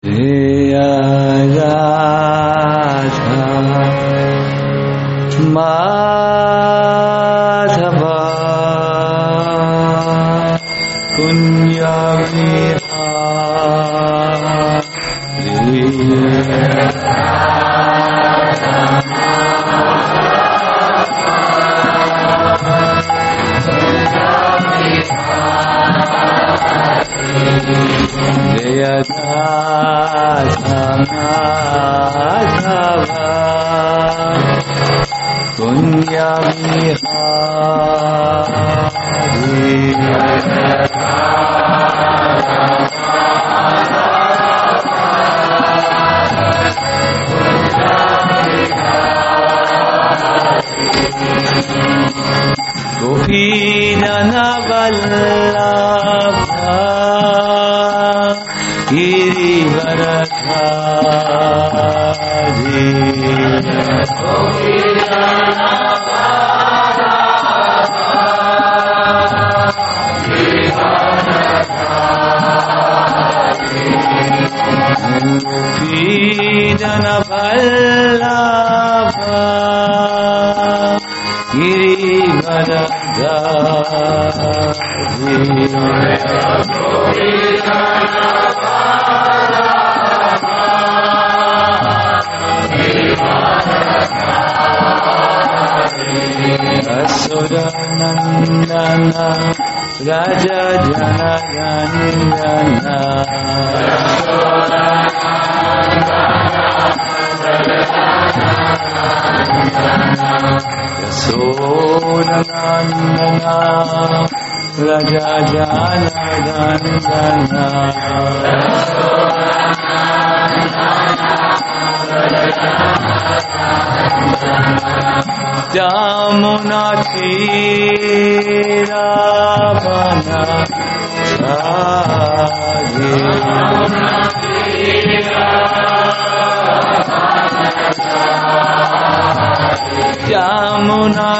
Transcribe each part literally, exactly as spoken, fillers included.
Jaya Radha Madhava Kunya Vihari Jaya Radha Madhava Kunya Vihari Gopi Jana Vallabha Girivaradhari Gopi Jana Vallabha Asuranandana Raja Janagandana Yasodhanandana Raja Janagandana Jamuna Tiravana Chari Jamuna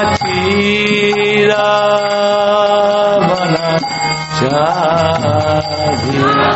Tiravana Chari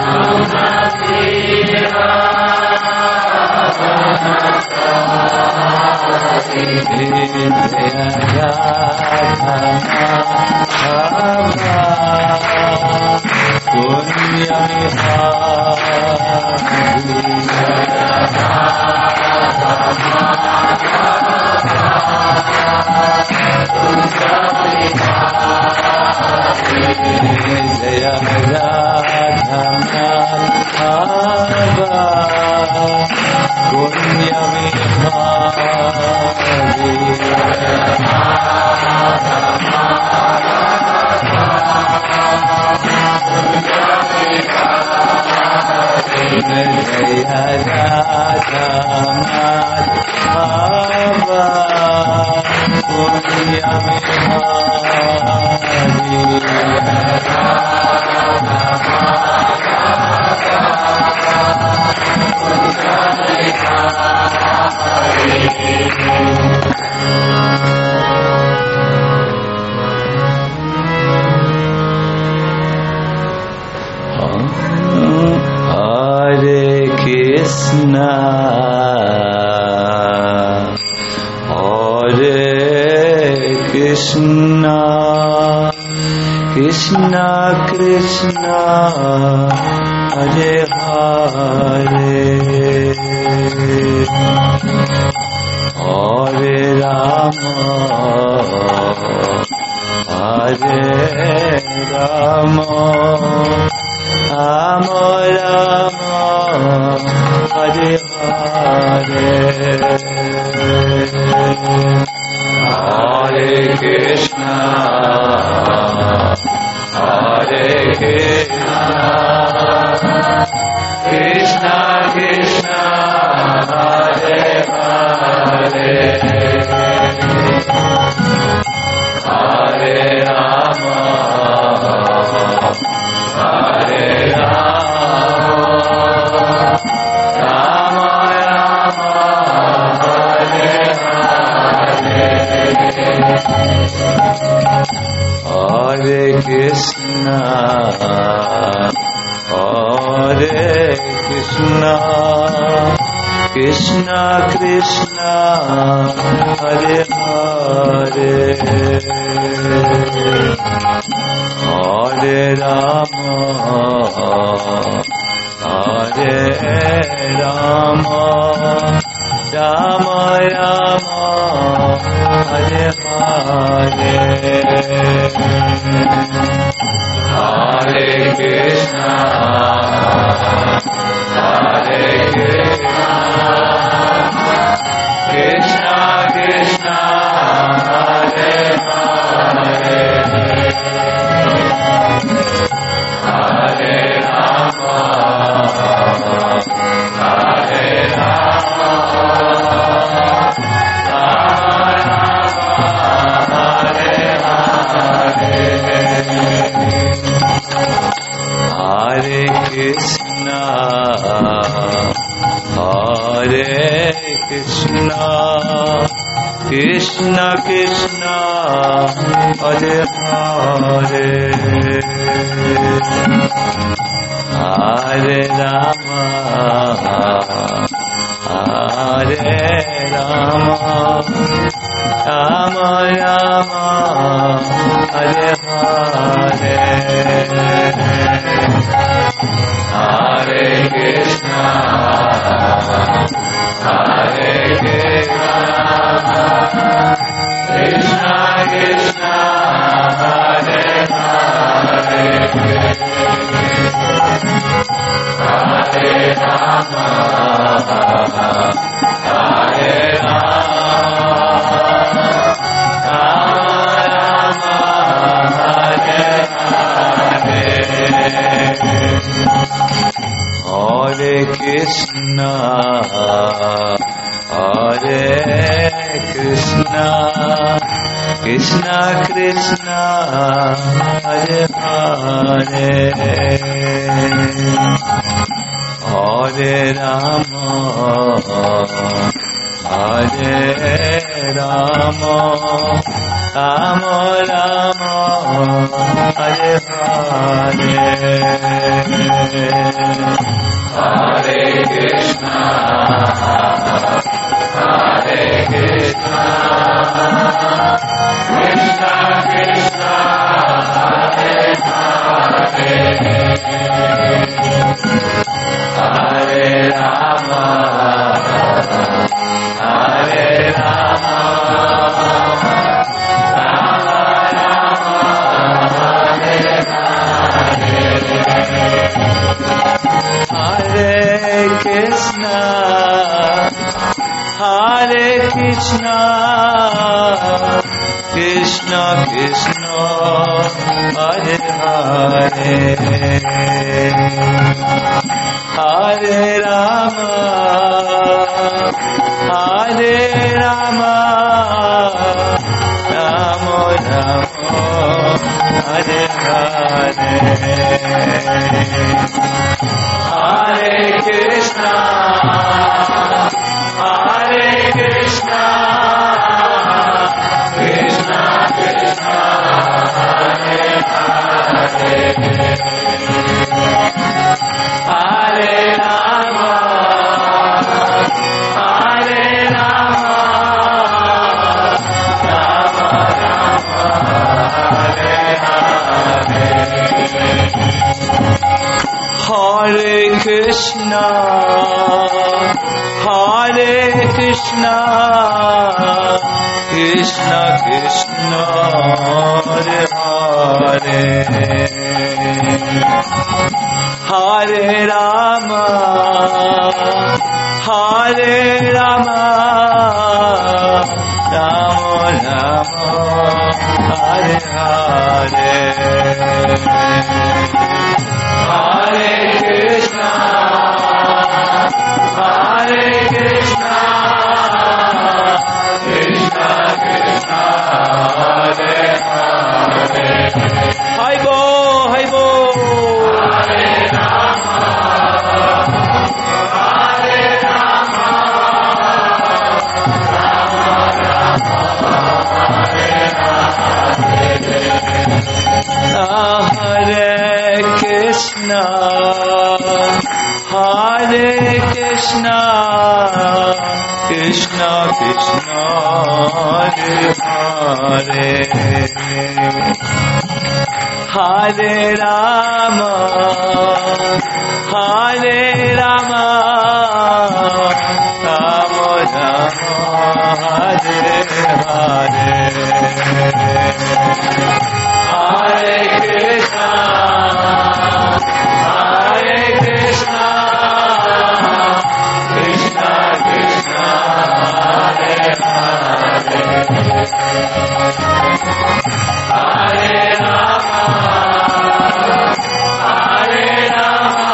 Krishna Krishna Hare Hare Hare Rama Hare Rama Rama Rama Hare Hare Hare Krishna Hare Krishna, Krishna Krishna, Hare Hare, Hare Rama, Hare Rama, Rama Rama, Hare Hare. Hare Krishna, Hare Krishna, Krishna Krishna Hare Hare Hare Rama Hare Rama Rama Rama Hare Hare Hare Krishna Hare Krishna Krishna Krishna Hare Hare Hare Rama Hare Rama Hare Krishna Hare Krishna Krishna Krishna Hare Hare Hare Rama Hare Rama Rama Rama Hare Hare Hare Krishna Hare Krishna Krishna Krishna Hare Hare Hare Rama Hare Rama Hare Krishna Hare Krishna Krishna Krishna Hare Hare Hare Rama Hare Rama Rama Rama Hare Hare Hare Krishna Hare Krishna Krishna Krishna Hare Hare Hare Rama Hare Rama Hare Krishna Hare Krishna Krishna Krishna Hare Hare Hare Rama Hare Rama Rama Rama Hare Hare Hare Krishna Hare Krishna Krishna Krishna Hare Hare Hare Rama Hare Rama Rama Rama Hare Hare Hare Krishna Hare Krishna Krishna Krishna Hare Hare Hare Rama Hare Rama Rama Rama Hare Hare Hare Krishna Hare Krishna Krishna Krishna Hare Hare Hai Bo Hai Bo Hare Rama Hare Rama Rama Rama Hare Hare Hare Krishna, Krishna Krishna, Hare Hare, Hare Rama, Hare Rama, Rama Rama, Hare Hare, Hare Krishna, Hare Krishna, Krishna Krishna, Hare Hare, Hare Rama, Hare Rama,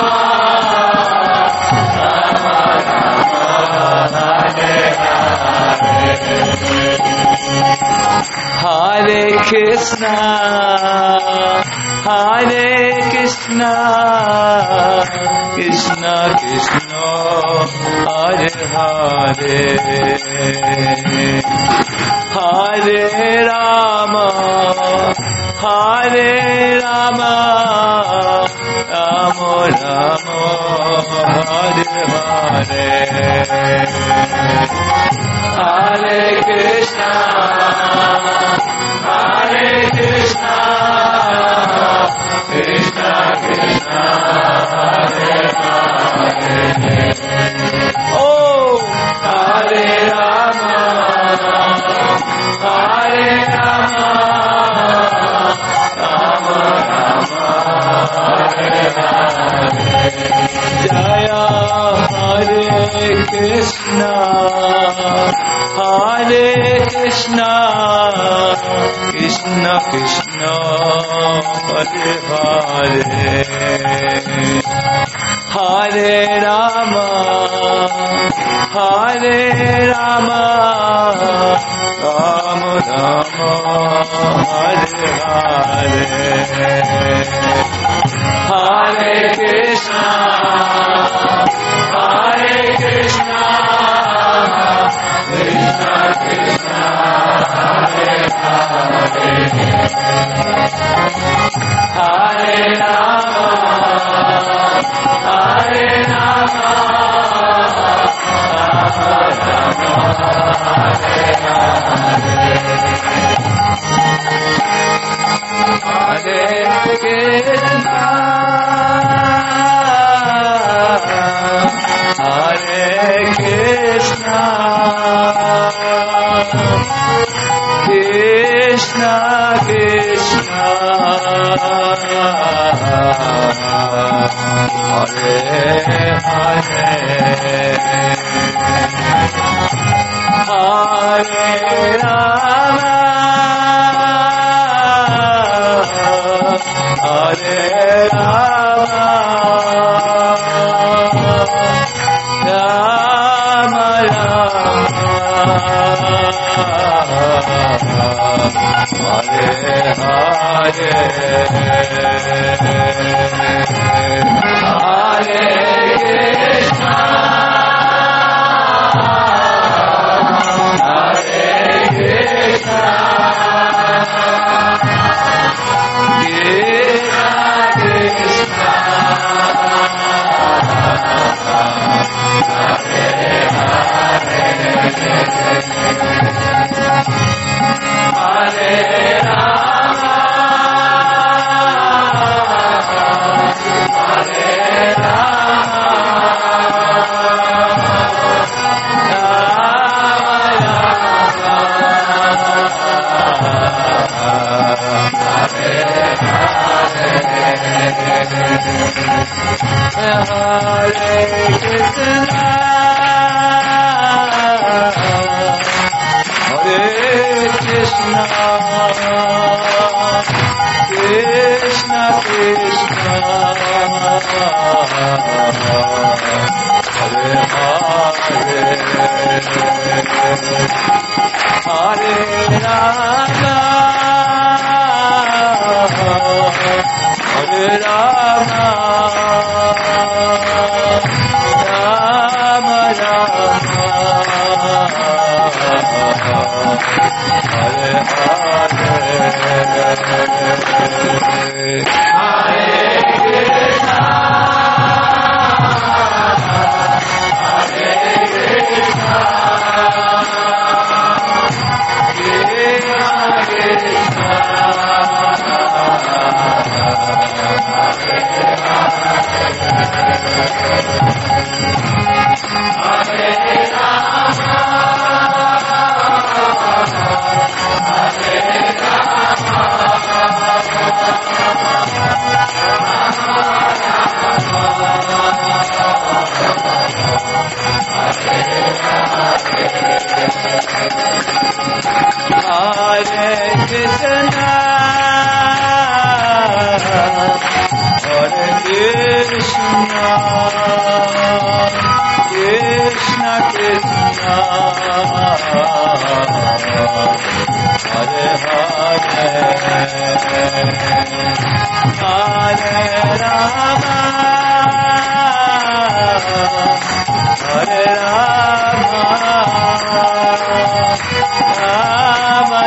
Rama Rama, Hare Hare, Hare Krishna, Hare Krishna, Krishna Krishna, Hare Hare, Hare Rama, Hare Rama, Rama Rama, Hare Hare, Hare Krishna, Hare Krishna, Krishna Krishna, Hare Hare, Oh, Hare Rama, Hare Rama, Rama Rama, Hare Hare, Jaya Hare Krishna, Hare Krishna, Krishna Krishna, Hare Hare, Hare Rama, Hare Rama, Rama Rama, Hare Hare, Hare Krishna, Hare Krishna, Krishna Krishna, Hare Hare, Hare Rama, Hare Rama, Rama Rama, Hare Hare, Hare Krishna, Hare Krishna, Krishna Krishna, Hare Hare, Hare Rama, Hare Rama, Rama Rama, Hare Hare, Hare Krishna, Hare Krishna, Krishna Krishna, Hare Hare, Hare Rama, Hare Rama, Hare Krishna, Hare Krishna, Krishna Krishna, Hare Hare, Hare Rama, Hare Rama, Rama Rama, Hare Hare, Hare Krishna, Hare Krishna, Hare Krishna, Krishna Krishna, Hare Hare, Hare Rama, Hare Rama, Rama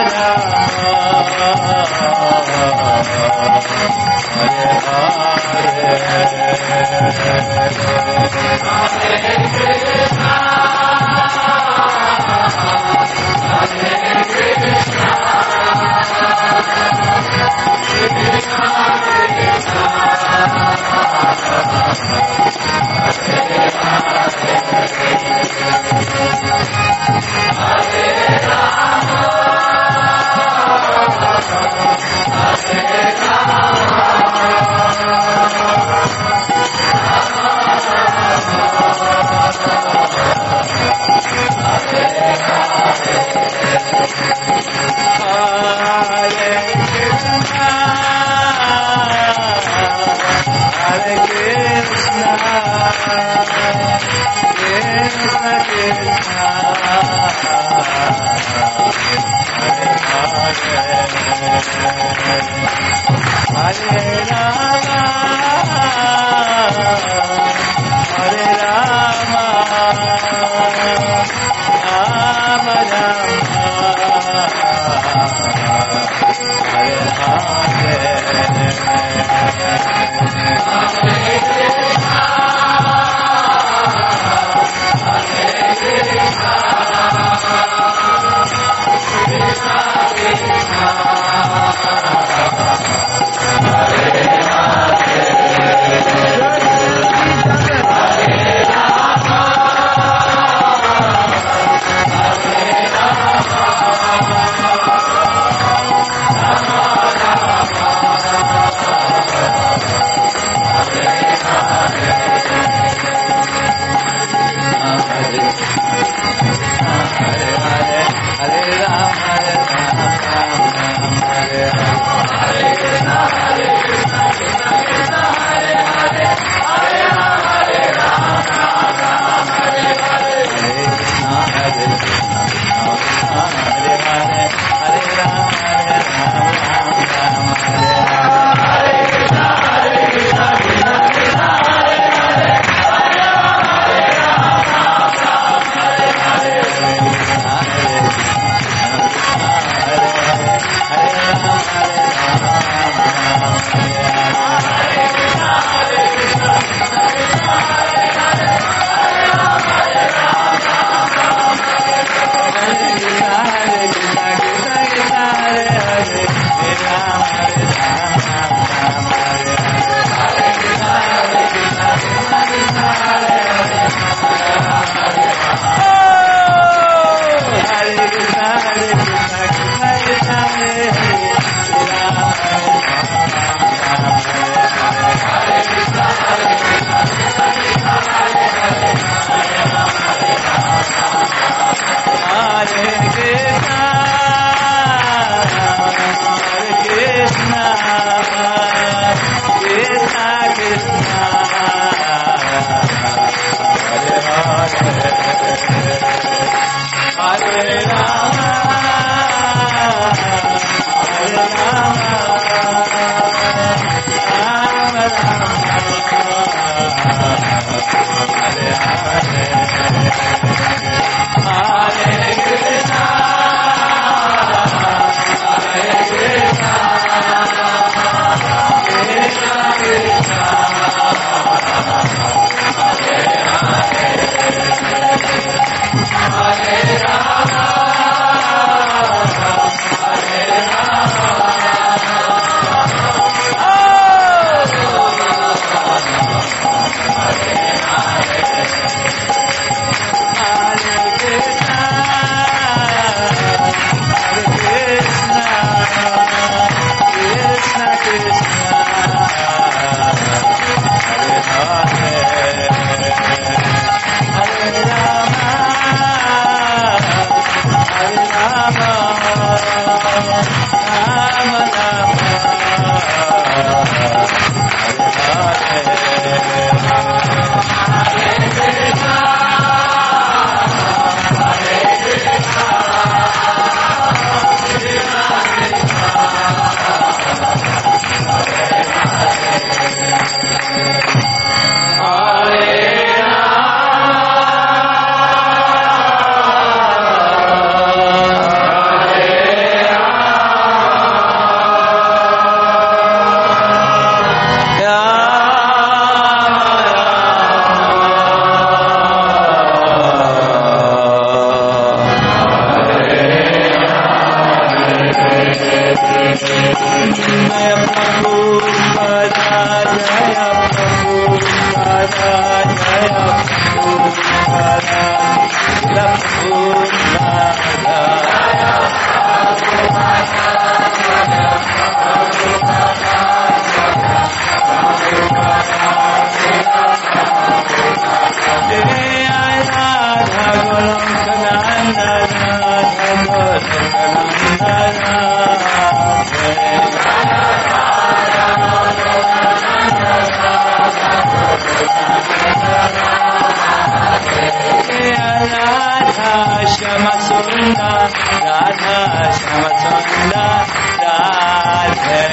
Sundar, Radha Shyama Sundar, Radhe.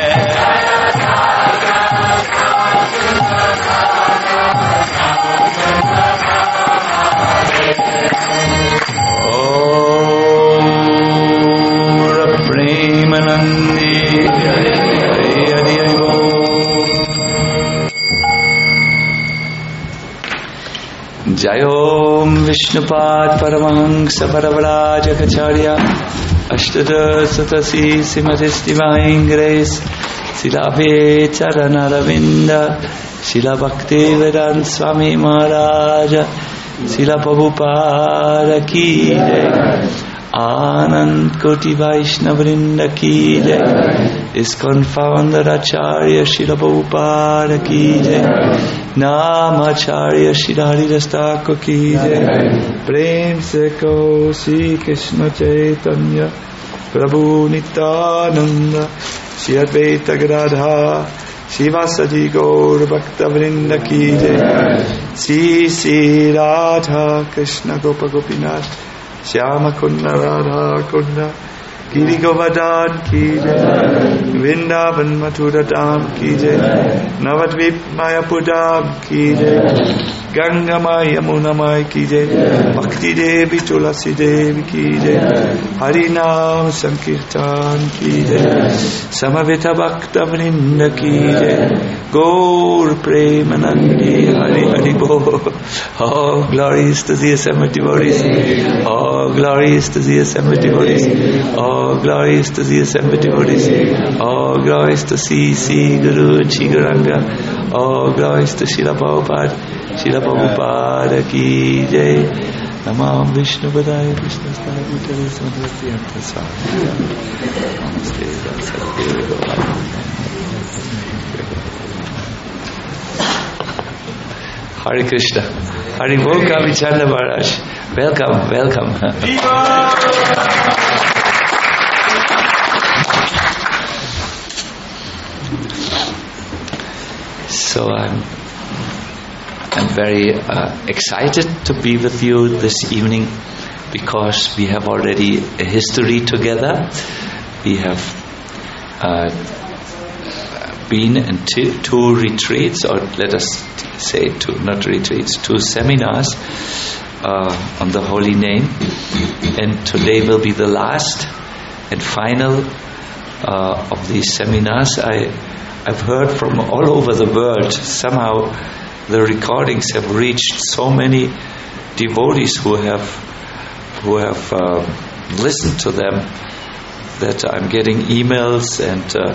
Premanandi Hari Hari Hari Bo. Jayom Vishnupad Paramahansa Paravrajagacharya Ashtada Satasi Simatis Divine Grace Silabhe Charanaravinda Sila Bhakti Vedanta Swami Maharaja Sila Prabhupada Ki Jai Anand Koti Vaishnavrinda Ki Jai ISKCON Founder Acharya Srila Prabhupada Ki Jai Namacharya Srila Haridas Thakur Ki Jai Prem Se Kaho Sri Krishna Chaitanya Prabhu Nityananda Shri Advaita Gadadhar Shivasadi Gaur Bhakta Vrinda Ki Jai Sri Sri Radha Krishna Gopa Gopinath Shyama Kunda Radha Kunda Giri Govardhan Ki Jai Vrindavan Mathura Dham Ki Jai Navadvip Mayapur Dham Ki Jai Ganga Maya Yamuna Maya Ki Jai Bhakti Devi Tulasi Devi Ki Jai Harinam Sankirtan Ki Jai Samavita Bhakta Vrinda Ki Jai Gaur Premanandi Hari Hari Bo. All glories to the assembled devotees. All glories to the assembled devotees. All glories to the assembled devotees. All glories to C C Guru Chiguranga. All glories to Srila Prabhupada. Srila Prabhupada Ki Jai. Namam Vishnu Padaya Krishna Staya Bhutale Samadhyati Antasaya. Namaste Dasatdevi Govardhan. Hare Krishna. Hare Bol Kavi Chanda Maharaj. Welcome, welcome. So I'm I'm very uh, excited to be with you this evening because we have already a history together. We have uh, been in two, two retreats, or let us say two, not retreats, two seminars uh, on the holy name, and today will be the last and final uh, of these seminars. I, I've heard from all over the world. Somehow the recordings have reached so many devotees who have who have uh, listened to them that I'm getting emails, and uh,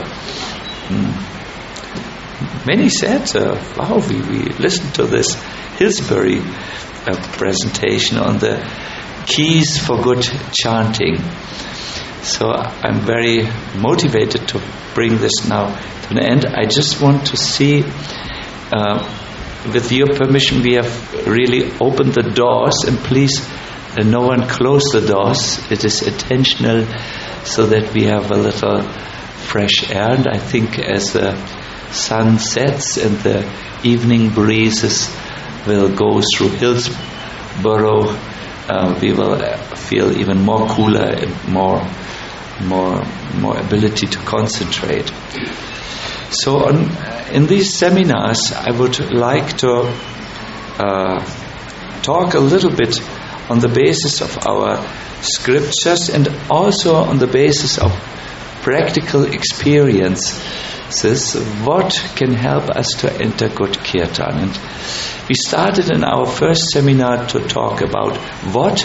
many said, uh, wow, we, we listened to this Hillsbury uh, presentation on the keys for good chanting. So I'm very motivated to bring this now to an end. I just want to see, uh, with your permission, we have really opened the doors, and please uh, no one close the doors. It is intentional so that we have a little fresh air, and I think as the sun sets and the evening breezes will go through Hillsborough, uh, we will feel even more cooler and more more more ability to concentrate. So on, in these seminars I would like to uh, talk a little bit on the basis of our scriptures and also on the basis of practical experiences, what can help us to enter good kirtan. And we started in our first seminar to talk about what?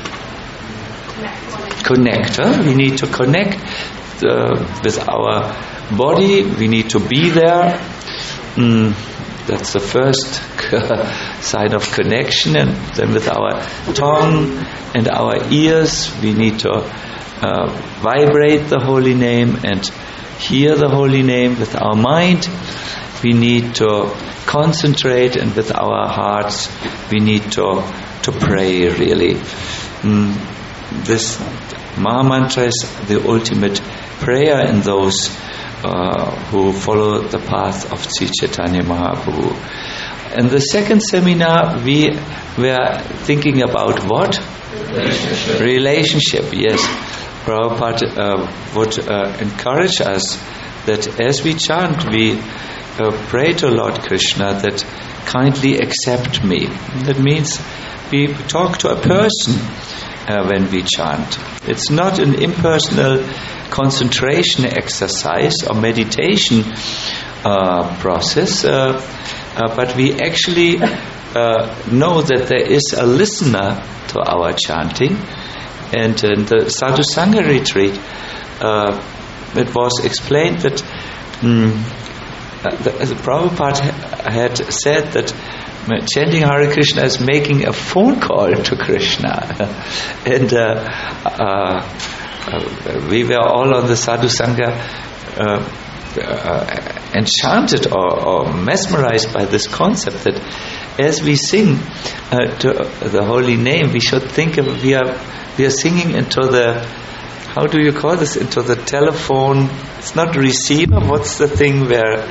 Connector. We need to connect uh, with our body. We need to be there. Mm, that's the first sign of connection. And then with our tongue and our ears, we need to uh, vibrate the holy name and hear the holy name. With our mind, we need to concentrate, and with our hearts, we need to to pray really. Mm, this Maha Mantra is the ultimate prayer in those uh, who follow the path of Sri Chaitanya Mahaprabhu. in the second seminar, we were thinking about what? Relationship. Relationship, yes. Prabhupada uh, would uh, encourage us that as we chant, we uh, pray to Lord Krishna that kindly accept me. That means we talk to a person uh, when we chant. It's not an impersonal concentration exercise or meditation uh, process, uh, uh, but we actually uh, know that there is a listener to our chanting. And in the Sadhu Sangha retreat, uh, it was explained that um, the, the Prabhupada had said that chanting Hare Krishna is making a phone call to Krishna. And uh, uh, Uh, we were all on the Sadhu Sangha uh, uh, enchanted or, or mesmerized by this concept that as we sing uh, to the holy name, we should think of we are we are singing into the, how do you call this, into the telephone, it's not receiver, what's the thing where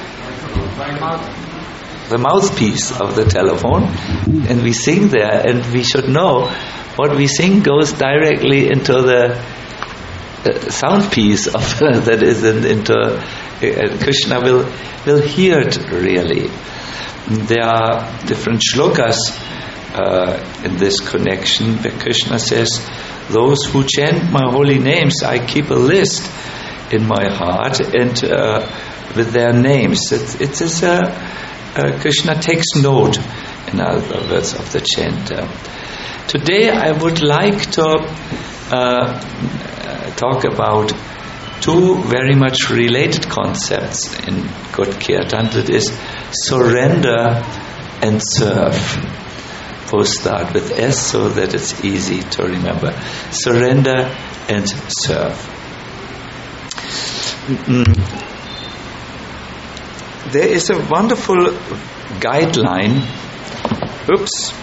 the mouthpiece of the telephone, and we sing there, and we should know what we sing goes directly into the Uh, sound piece of that is in, into uh, Krishna will will hear it really. There are different shlokas uh, in this connection where Krishna says, "Those who chant my holy names, I keep a list in my heart and uh, with their names." It, it is a uh, Krishna takes note, in other words, of the chant. Uh, today, I would like to Uh, talk about two very much related concepts in good kirtan, that is surrender and serve. Both start with S so that it's easy to remember. Surrender and serve. Mm-hmm. There is a wonderful guideline. Oops.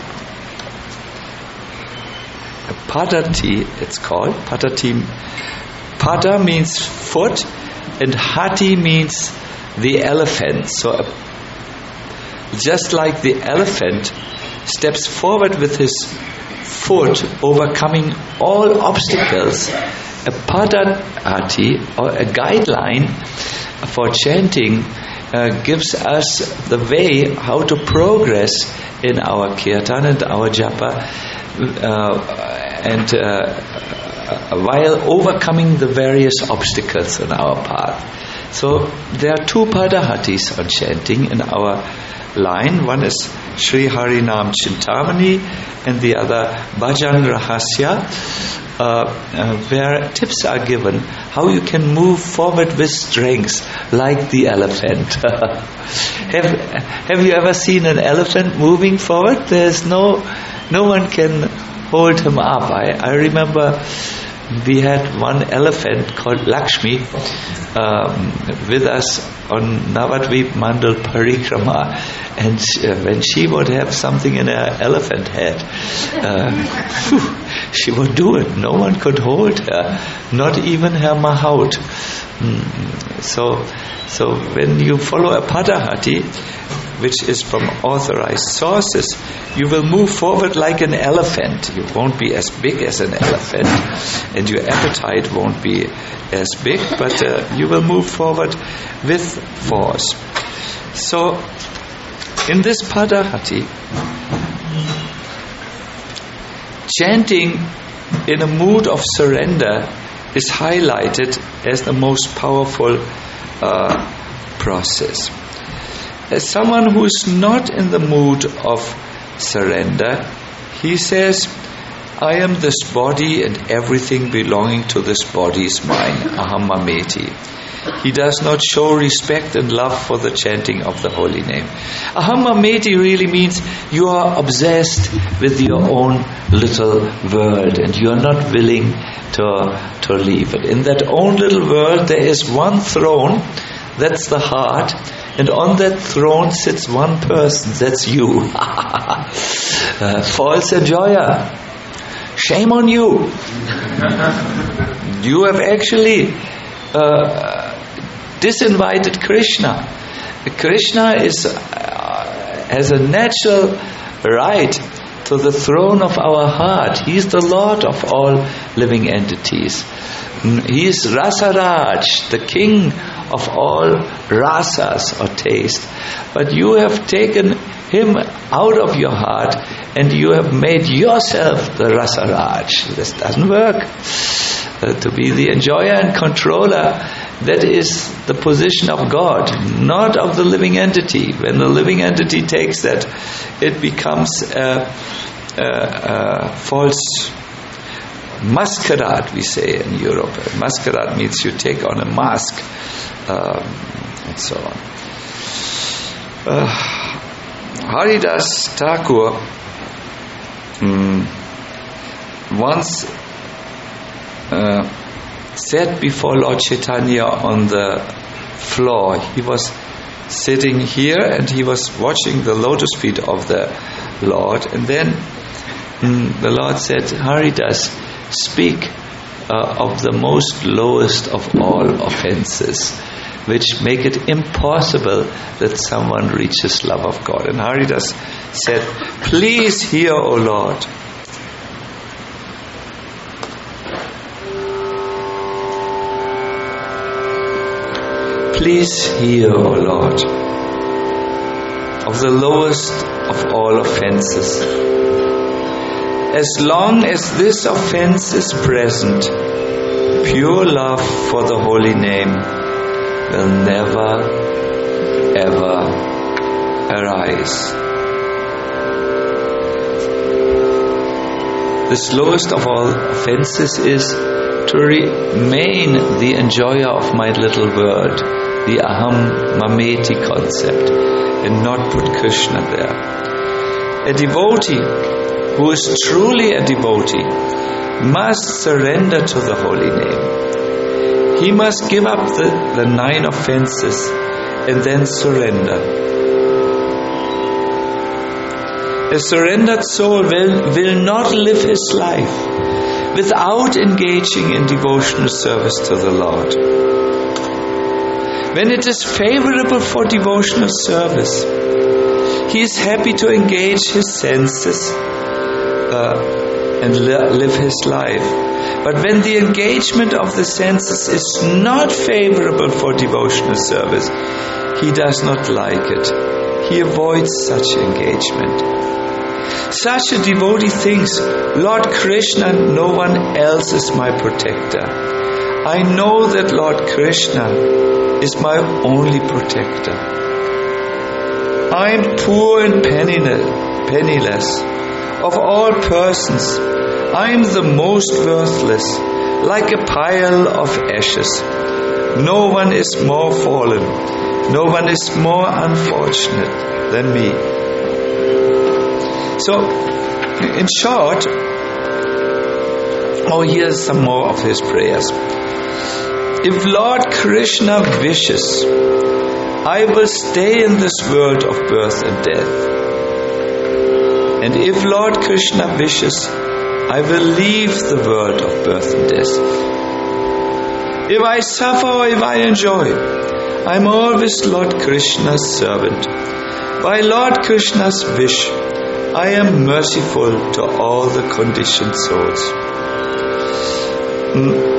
Padati, it's called. Padati. Pada means foot, and hati means the elephant. So, a, just like the elephant steps forward with his foot, overcoming all obstacles, a padati, or a guideline for chanting, uh, gives us the way how to progress in our kirtan and our japa. Uh, and uh, while overcoming the various obstacles on our path. So there are two padahatis on chanting in our line. One is Sri Harinam Chintamani and the other Bhajan Rahasya, uh, uh, where tips are given how you can move forward with strength like the elephant. have, have you ever seen an elephant moving forward? There's no, no one can hold him up. I, I remember we had one elephant called Lakshmi um, with us on Navadvip Mandal Parikrama, and uh, when she would have something in her elephant head, uh, whew, she would do it. No one could hold her, not even her mahout. Mm. So, so when you follow a padahati, which is from authorized sources, you will move forward like an elephant. You won't be as big as an elephant, and your appetite won't be as big, but uh, you will move forward with force. So, in this padahati, chanting in a mood of surrender is highlighted as the most powerful uh, process. As someone who is not in the mood of surrender, he says, I am this body and everything belonging to this body is mine, aham mameti. He does not show respect and love for the chanting of the holy name. Aham mameti really means you are obsessed with your own little world and you are not willing to, to leave it. In that own little world there is one throne, that's the heart, and on that throne sits one person, that's you. uh, false enjoyer. Shame on you. You have actually uh, disinvited Krishna. Krishna is uh, has a natural right to the throne of our heart. He is the Lord of all living entities. He is Rasaraj, the king of all rasas or taste. But you have taken him out of your heart and you have made yourself the Rasaraj. This doesn't work. Uh, to be the enjoyer and controller, that is the position of God, not of the living entity. When the living entity takes that, it becomes a, a, a false masquerade, we say in Europe. Masquerade means you take on a mask, um, and so on. Uh, Haridas Thakur um, once uh, sat before Lord Chaitanya on the floor. He was sitting here and he was watching the lotus feet of the Lord, and then um, the Lord said, Haridas, speak uh, of the most lowest of all offenses, which make it impossible that someone reaches love of God. And Haridas said, please hear, O Lord. Please hear, O Lord, of the lowest of all offenses. As long as this offense is present, pure love for the holy name will never, ever arise. This lowest of all offenses is to remain the enjoyer of my little word, the aham mameti concept, and not put Krishna there. A devotee who is truly a devotee must surrender to the holy name. He must give up the, the nine offenses and then surrender. A surrendered soul will, will not live his life without engaging in devotional service to the Lord. When it is favorable for devotional service, he is happy to engage his senses uh, and li- live his life. But when the engagement of the senses is not favorable for devotional service, he does not like it. He avoids such engagement. Such a devotee thinks, Lord Krishna, no one else is my protector. I know that Lord Krishna is my only protector. I am poor and penniless. Of all persons, I am the most worthless, like a pile of ashes. No one is more fallen, no one is more unfortunate than me. So, in short, oh, here's some more of his prayers. If Lord Krishna wishes, I will stay in this world of birth and death. And if Lord Krishna wishes, I will leave the world of birth and death. If I suffer or if I enjoy, I am always Lord Krishna's servant. By Lord Krishna's wish, I am merciful to all the conditioned souls. Mm.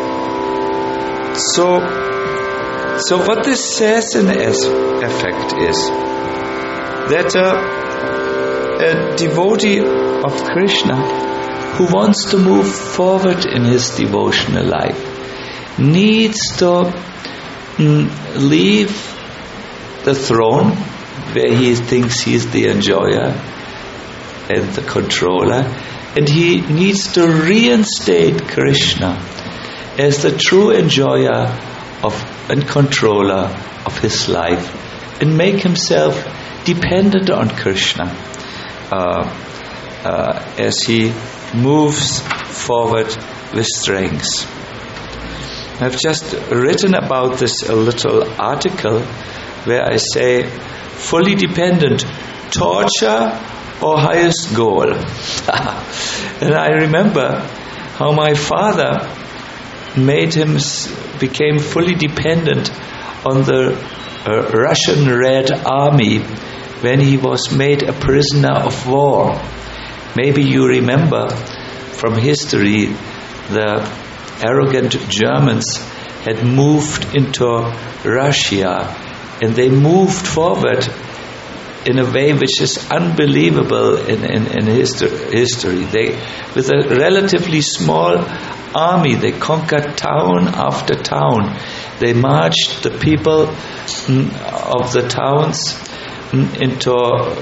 So, so what this says in effect is that uh, a devotee of Krishna who wants to move forward in his devotional life needs to mm, leave the throne where he thinks he is the enjoyer and the controller, and he needs to reinstate Krishna as the true enjoyer of and controller of his life, and make himself dependent on Krishna uh, uh, as he moves forward with strength. I've just written about this a little article where I say, fully dependent, torture or highest goal. And I remember how my father made him became fully dependent on the uh, Russian Red Army when he was made a prisoner of war. Maybe you remember from history the arrogant Germans had moved into Russia, and they moved forward in a way which is unbelievable in, in, in history, history. They, with a relatively small army, they conquered town after town. They marched the people mm, of the towns mm, into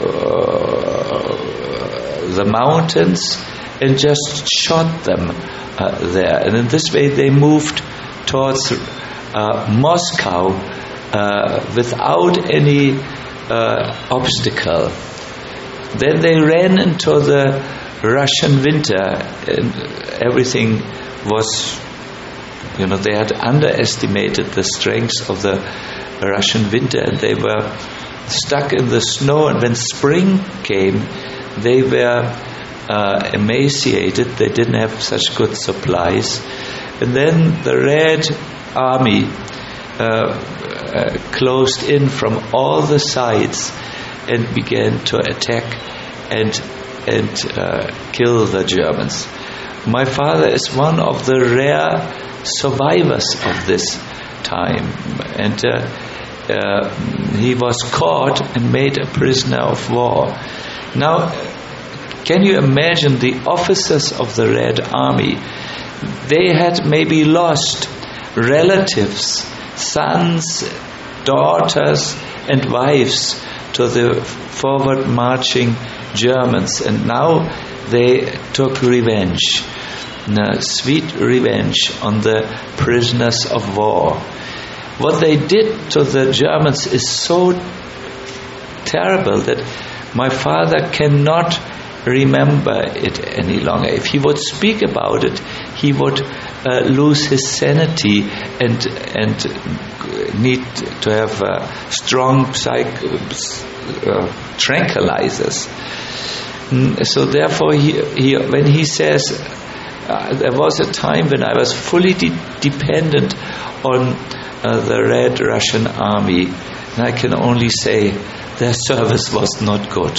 uh, the mountains and just shot them uh, there. And in this way they moved towards uh, Moscow uh, without any uh, obstacle. Then they ran into the Russian winter, and everything was, you know, they had underestimated the strength of the Russian winter, and they were stuck in the snow. And when spring came, they were uh, emaciated. They didn't have such good supplies. And then the Red Army uh, uh, closed in from all the sides and began to attack and and uh, kill the Germans. My father is one of the rare survivors of this time, and uh, uh, he was caught and made a prisoner of war. Now, can you imagine the officers of the Red Army? They had maybe lost relatives, sons, daughters, and wives to the forward marching Germans, and now they took revenge, a sweet revenge on the prisoners of war. What they did to the Germans is so terrible that my father cannot remember it any longer. If he would speak about it, he would uh, lose his sanity and and need to have uh, strong psych uh, tranquilizers. Mm, so therefore, he, he when he says uh, there was a time when I was fully de- dependent on uh, the Red Russian Army, and I can only say their service was not good.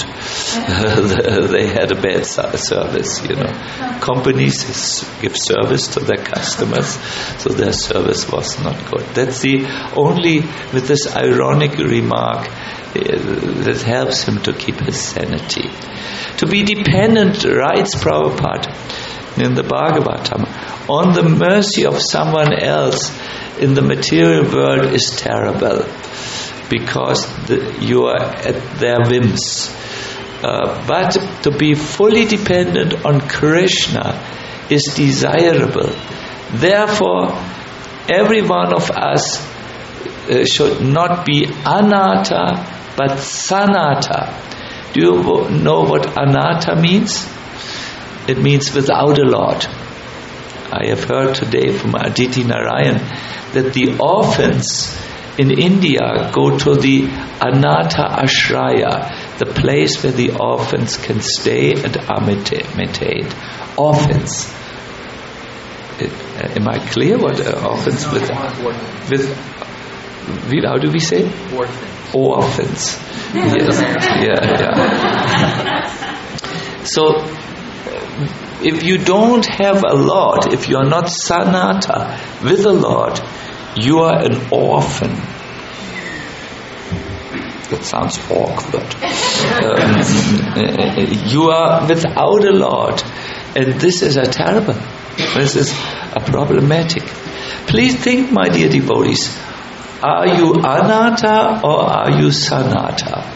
They had a bad service, you know. Companies give service to their customers, so their service was not good. That's the only, with this ironic remark, uh, that helps him to keep his sanity. To be dependent, writes Prabhupada in the Bhagavatam, on the mercy of someone else in the material world is terrible, because the, you are at their whims. Uh, but to be fully dependent on Krishna is desirable. Therefore, every one of us uh, should not be anatta, but sanata. Do you know what anatta means? It means without a lord. I have heard today from Aditi Narayan that the orphans in India go to the Anatha Ashraya, the place where the orphans can stay and are maintained. Orphans. Am I clear what uh, orphans with with how do we say? Orphans. Orphans. Yes. Yeah, yeah. So if you don't have a Lord, if you are not sanata with a Lord, you are an orphan. That sounds awkward. Um, you are without a Lord, and this is a terrible, this is a problematic. Please think, my dear devotees, are you anatta or are you sanata?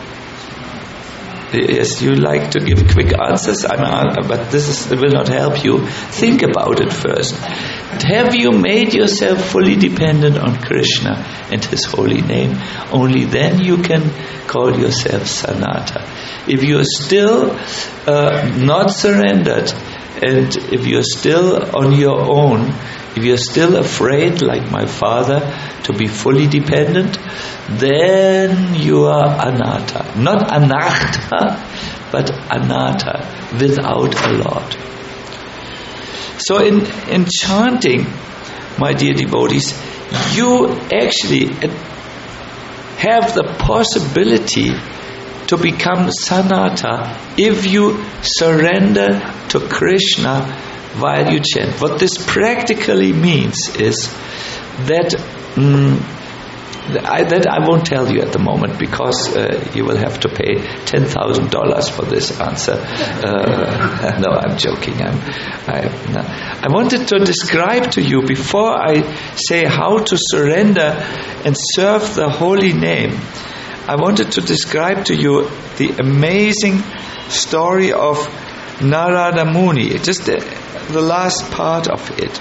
Yes, you like to give quick answers, but this is, will not help you. Think about it first. Have you made yourself fully dependent on Krishna and His holy name? Only then you can call yourself sanata. If you are still uh, not surrendered, and if you are still on your own, if you are still afraid, like my father, to be fully dependent, then you are anatta. Not anartha, but anatta, without a Lord. So in, in chanting, my dear devotees, you actually have the possibility to become Sanata if you surrender to Krishna while you chant. What this practically means is that um, I, that I won't tell you at the moment, because uh, you will have to pay ten thousand dollars for this answer. Uh, no, I'm joking. I'm, I, no. I wanted to describe to you, before I say how to surrender and serve the holy name, I wanted to describe to you the amazing story of Narada Muni, just the, the last part of it.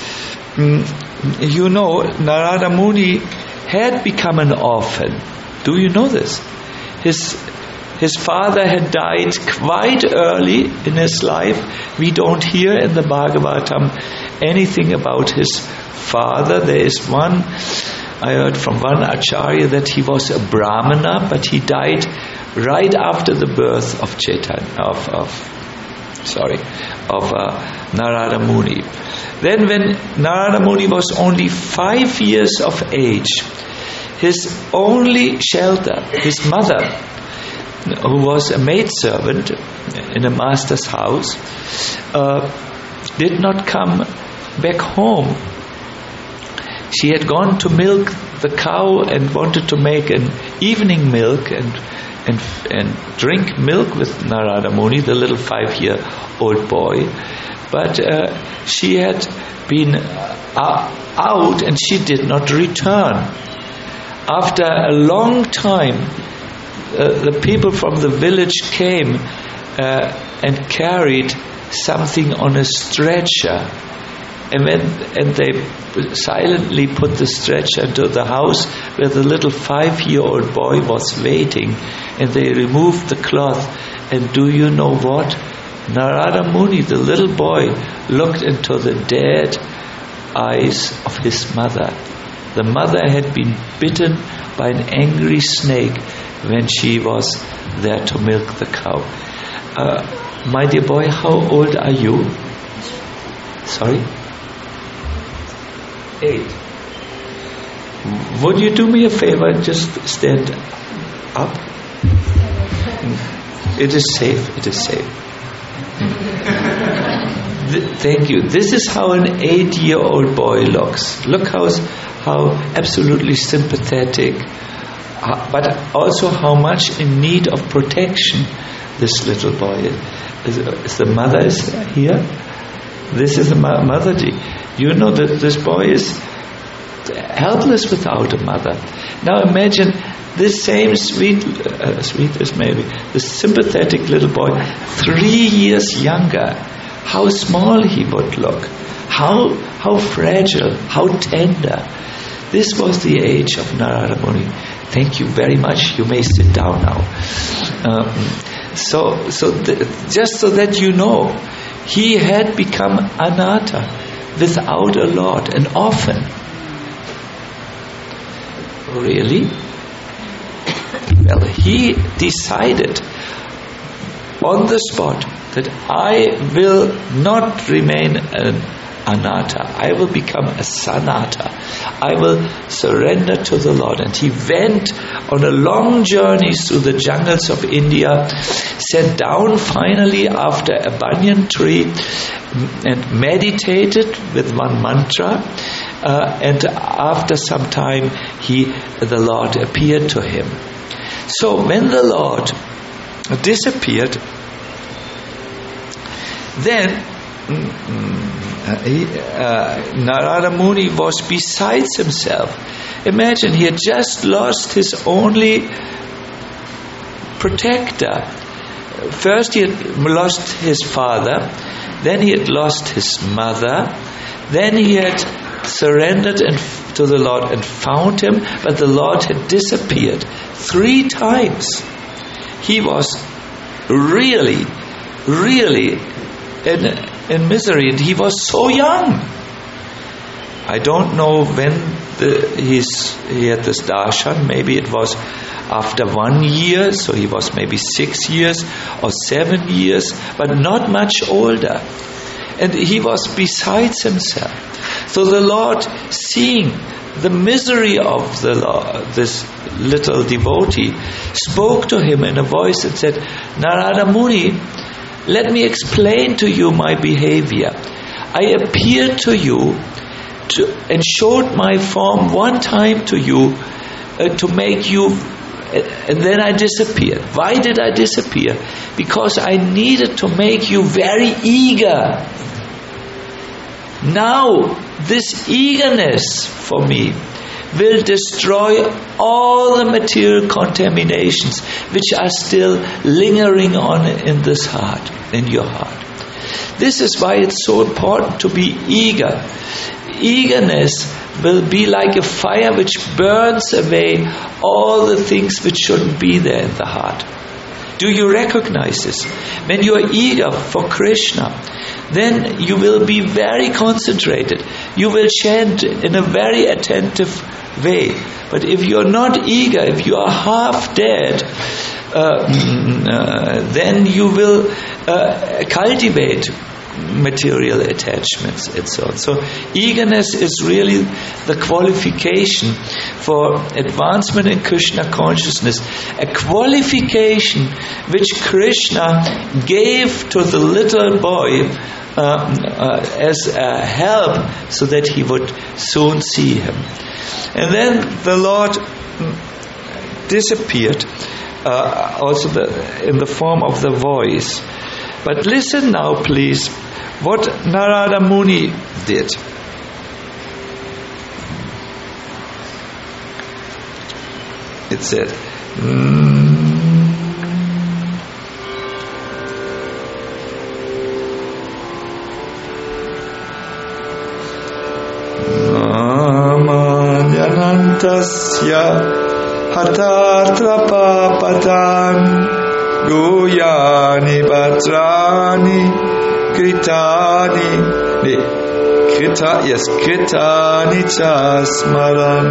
Mm, you know, Narada Muni had become an orphan. Do you know this? His his father had died quite early in his life. We don't hear in the Bhagavatam anything about his father. There is one, I heard from one Acharya that he was a Brahmana, but he died right after the birth of Chaitanya, of, of sorry, of uh, Narada Muni. Then when Narada Muni was only five years of age, his only shelter, his mother, who was a maidservant in a master's house, uh, did not come back home. She had gone to milk the cow and wanted to make an evening milk and and and drink milk with Narada Muni, the little five-year-old boy. But uh, she had been uh, out and she did not return. After a long time, uh, the people from the village came uh, and carried something on a stretcher. And when and they silently put the stretcher into the house where the little five-year-old boy was waiting, and they removed the cloth. And do you know what? Narada Muni, the little boy, looked into the dead eyes of his mother. The mother had been bitten by an angry snake when she was there to milk the cow. Uh, my dear boy, how old are you? Sorry? Eight. Would you do me a favor and just stand up? It is safe. It is safe. Thank you. This is how an eight-year-old boy looks. Look how how absolutely sympathetic, but also how much in need of protection this little boy is. Is, is the mother is here? This is the mother. You know that this boy is helpless without a mother. Now imagine this same sweet, uh, sweet as maybe, this sympathetic little boy, three years younger. How small he would look. How how fragile, how tender. This was the age of Narada Muni. Thank you very much. You may sit down now. Um, so, so th- just so that you know, he had become anata, without a lord, an orphan. Really? Well, he decided on the spot that I will not remain an anatta. I will become a sanata. I will surrender to the Lord. And he went on a long journey through the jungles of India, sat down finally after a banyan tree and meditated with one mantra. Uh, and after some time, he, the Lord appeared to him. So when the Lord disappeared, then uh, he, uh, Narada Muni was besides himself. Imagine, he had just lost his only protector. First he had lost his father, then he had lost his mother, then he had surrendered and to the Lord and found him, but the Lord had disappeared three times. He was really, really in, in misery, and he was so young. I don't know when the, he's, he had this darshan. Maybe it was after one year, so he was maybe six years or seven years, but not much older. And he was besides himself. So the Lord, seeing the misery of the Lord, this little devotee, spoke to him in a voice and said, Narada Muni, let me explain to you my behavior. I appeared to you to, and showed my form one time to you uh, to make you, uh, and then I disappeared. Why did I disappear? Because I needed to make you very eager. Now, this eagerness for me will destroy all the material contaminations which are still lingering on in this heart, in your heart. This is why it's so important to be eager. Eagerness will be like a fire which burns away all the things which shouldn't be there in the heart. Do you recognize this? When you are eager for Krishna, then you will be very concentrated. You will chant in a very attentive way. But if you are not eager, if you are half dead, uh, uh, then you will uh, cultivate material attachments and so on. So eagerness is really the qualification for advancement in Krishna consciousness, a qualification which Krishna gave to the little boy uh, uh, as a help so that he would soon see him. And then the Lord disappeared uh, also the, in the form of the voice. But listen now, please, what Narada Muni did. It said, Namanyanantasya hatatra papatan Goyani Batrani Kritani nee, Krita, yes, Kritani Chasmaran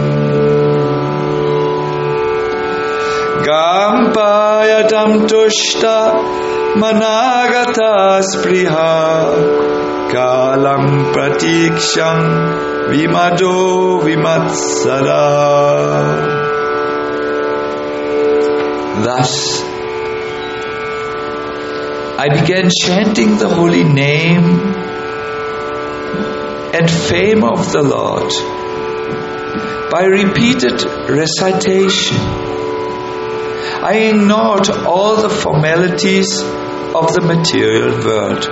Gampayatam Tushta Managata Spriha Kalam Pratiksham Vimado Vimatsara. Thus I began chanting the holy name and fame of the Lord by repeated recitation. I ignored all the formalities of the material world.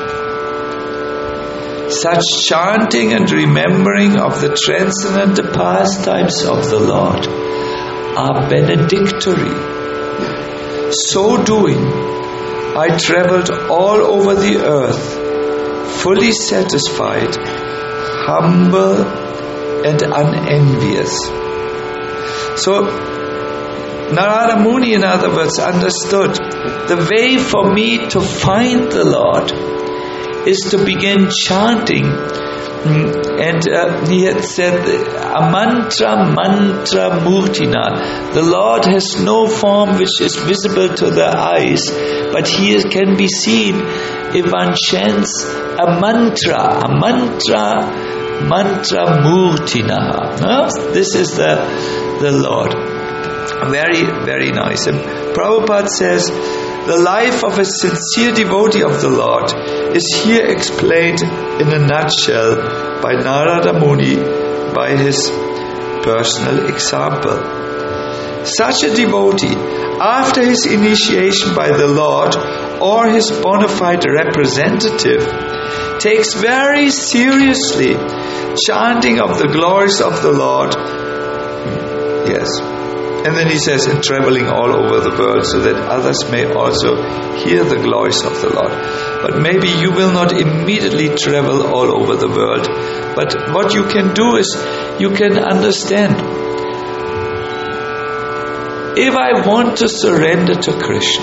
Such chanting and remembering of the transcendental pastimes of the Lord are benedictory. So doing, I traveled all over the earth, fully satisfied, humble and unenvious. So, Narada Muni, in other words, understood the way for me to find the Lord is to begin chanting. And uh, he had said, Amantra mantra murtina. The Lord has no form which is visible to the eyes, but he is, can be seen if one chants a mantra. A mantra mantra murtina. No? This is the, the Lord. Very, very nice. And Prabhupada says, the life of a sincere devotee of the Lord is here explained in a nutshell by Narada Muni by his personal example. Such a devotee, after his initiation by the Lord or his bona fide representative, takes very seriously chanting of the glories of the Lord. Yes. And then he says, and traveling all over the world so that others may also hear the glories of the Lord. But maybe you will not immediately travel all over the world. But what you can do is, you can understand. If I want to surrender to Krishna,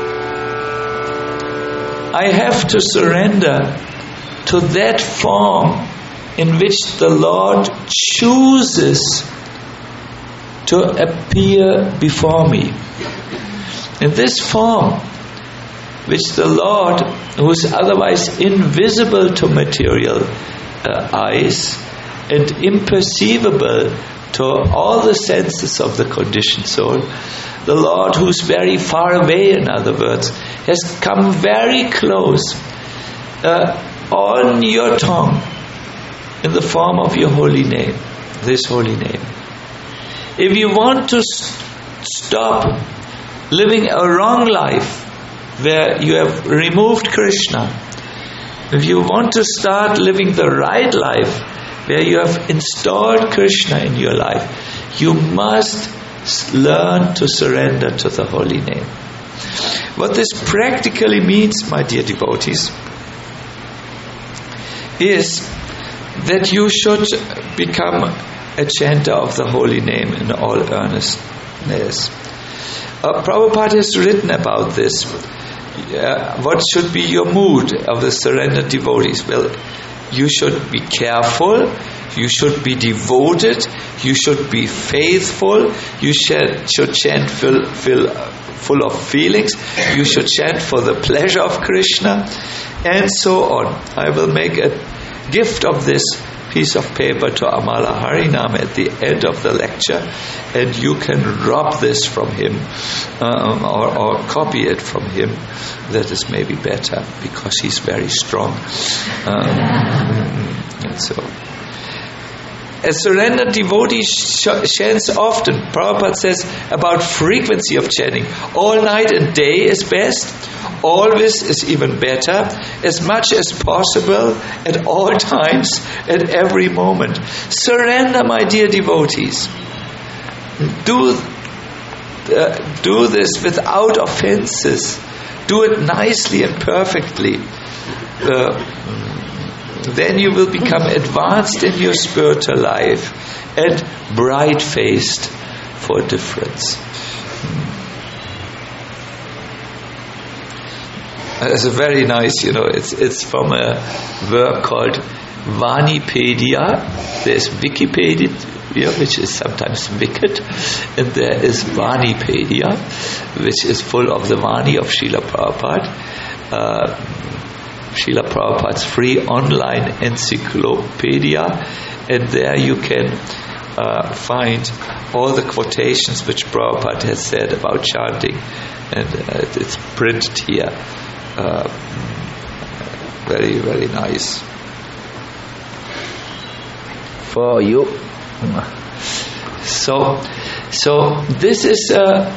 I have to surrender to that form in which the Lord chooses to appear before me. In this form, which the Lord, who is otherwise invisible to material uh, eyes and imperceivable to all the senses of the conditioned soul. The Lord, who's very far away, in other words, has come very close uh, on your tongue in the form of your holy name, this holy name. If you want to st- stop living a wrong life where you have removed Krishna, if you want to start living the right life where you have installed Krishna in your life, you must learn to surrender to the holy name. What this practically means, my dear devotees, is that you should become a chanter of the holy name in all earnestness. Uh, Prabhupada has written about this. Uh, what should be your mood of the surrendered devotees? Well, you should be careful, you should be devoted, you should be faithful, you should, should chant full, full, full of feelings, you should chant for the pleasure of Krishna, and so on. I will make a gift of this piece of paper to Amala Harinam at the end of the lecture, and you can rob this from him um, or, or copy it from him. That is maybe better, because he's very strong. Um, and so, a surrendered devotee ch- chants often. Prabhupada says about frequency of chanting. All night and day is best. Always is even better. As much as possible, at all times, at every moment. Surrender, my dear devotees. Do, uh, do this without offenses. Do it nicely and perfectly. Uh, then you will become advanced in your spiritual life and bright-faced for difference. It's a very nice, you know, it's it's from a work called Vanipedia. There's Wikipedia, which is sometimes wicked, and there is Vanipedia, which is full of the Vani of Srila Prabhupada. Uh, Srila Prabhupada's free online encyclopedia, and there you can uh, find all the quotations which Prabhupada has said about chanting, and uh, it's printed here. Uh, very, very nice. For you. So, so this is uh,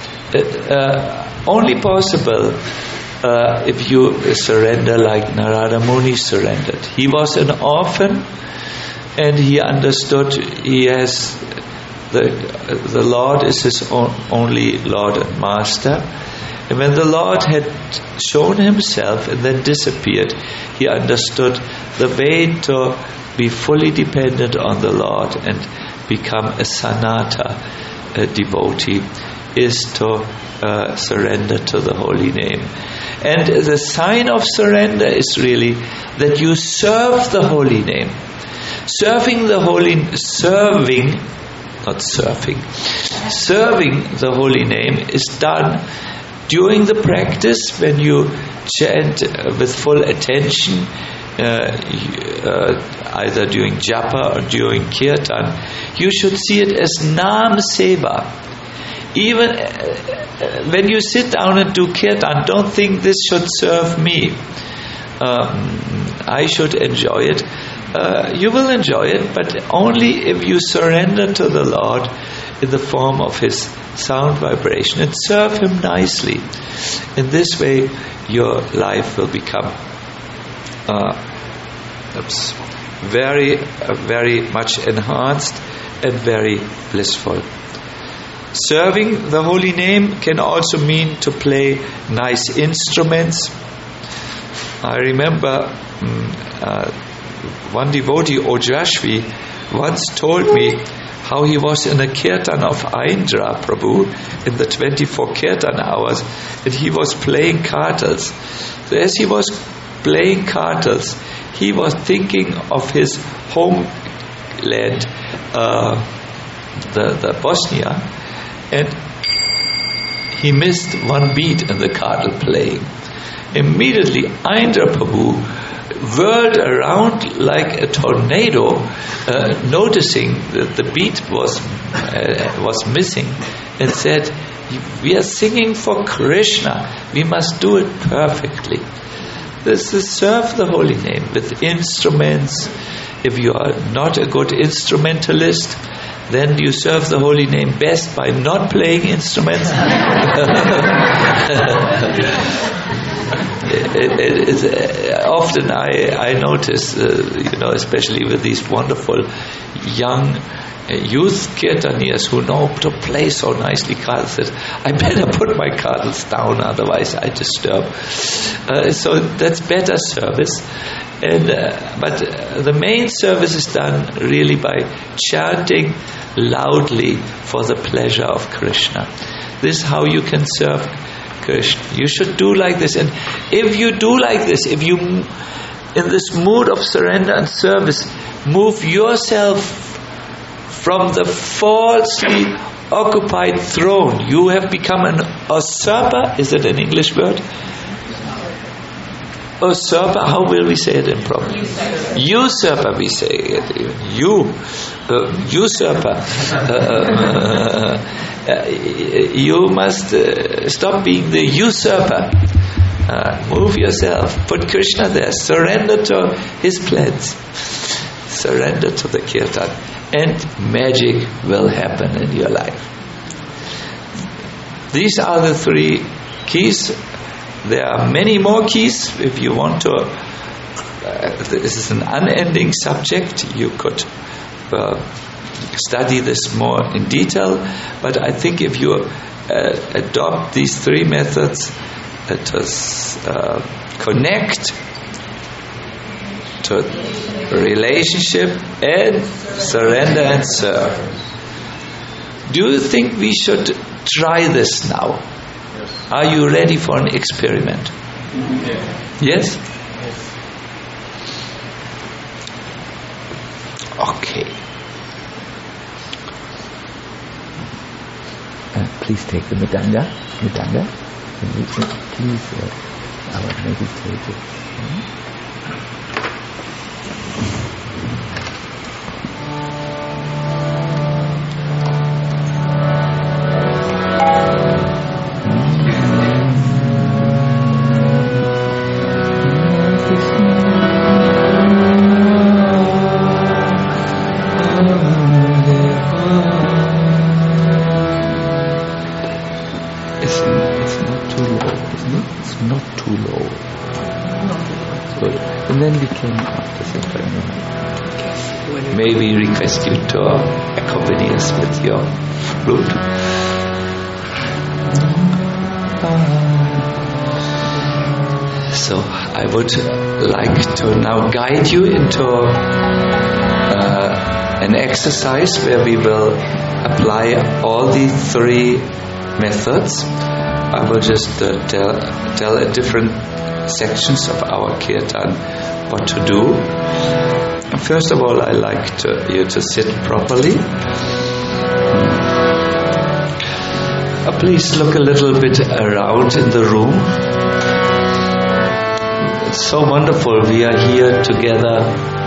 uh, only possible Uh, if you surrender like Narada Muni surrendered. He was an orphan, and he understood he has the the Lord is his own, only Lord and Master. And when the Lord had shown himself and then disappeared, he understood the way to be fully dependent on the Lord and become a sanata, a devotee, is to uh, surrender to the holy name. And the sign of surrender is really that you serve the holy name. Serving the holy, serving, not surfing, serving the holy name is done during the practice when you chant with full attention, uh, uh, either during japa or during kirtan. You should see it as Nam Seva. Even uh, when you sit down and do kirtan, don't think this should serve me. Um, I should enjoy it. Uh, you will enjoy it, but only if you surrender to the Lord in the form of His sound vibration and serve Him nicely. In this way, your life will become uh, oops, very, uh, very much enhanced and very blissful. Serving the holy name can also mean to play nice instruments. I remember um, uh, one devotee, Ojashvi, once told me how he was in a kirtan of Aindra Prabhu in the twenty-four kirtan hours, and he was playing kartals. So as he was playing kartals, he was thinking of his homeland, uh, the, the Bosnia, and he missed one beat in the kartal playing. Immediately, Aindra Prabhu whirled around like a tornado, uh, noticing that the beat was uh, was missing, and said, "We are singing for Krishna. We must do it perfectly." This is serve the holy name with instruments. If you are not a good instrumentalist, then you serve the holy name best by not playing instruments. it, it, it, uh, often I, I notice, uh, you know, especially with these wonderful young uh, youth kirtanias who know to play so nicely cards, that I better put my cards down, otherwise I disturb. Uh, so that's better service. And uh, but uh, the main service is done really by chanting loudly for the pleasure of Krishna. This is how you can serve Krishna. You should do like this, and if you do like this, if you in this mood of surrender and service move yourself from the falsely occupied throne, you have become an usurper. Is it an English word? Usurper, how will we say it in proper? Usurper, we say it. You, uh, usurper. Uh, uh, uh, you must uh, stop being the usurper. Uh, move yourself. Put Krishna there. Surrender to his plans. Surrender to the kirtan. And magic will happen in your life. These are the three keys. There are many more keys if you want to. Uh, this is an unending subject. You could uh, study this more in detail. But I think if you uh, adopt these three methods, uh, to uh, connect to relationship and surrender and serve. Do you think we should try this now? Are you ready for an experiment? Yes? Yes? Okay. Uh, please take the Mridanga. Mridanga. Please, uh, our meditator. Hmm? Maybe request you to accompany us with your flute. So I would like to now guide you into uh, an exercise where we will apply all the three methods. I will just uh, tell, tell at different sections of our kirtan what to do. First of all, I like to, you to sit properly. Uh, please look a little bit around in the room. It's so wonderful. We are here together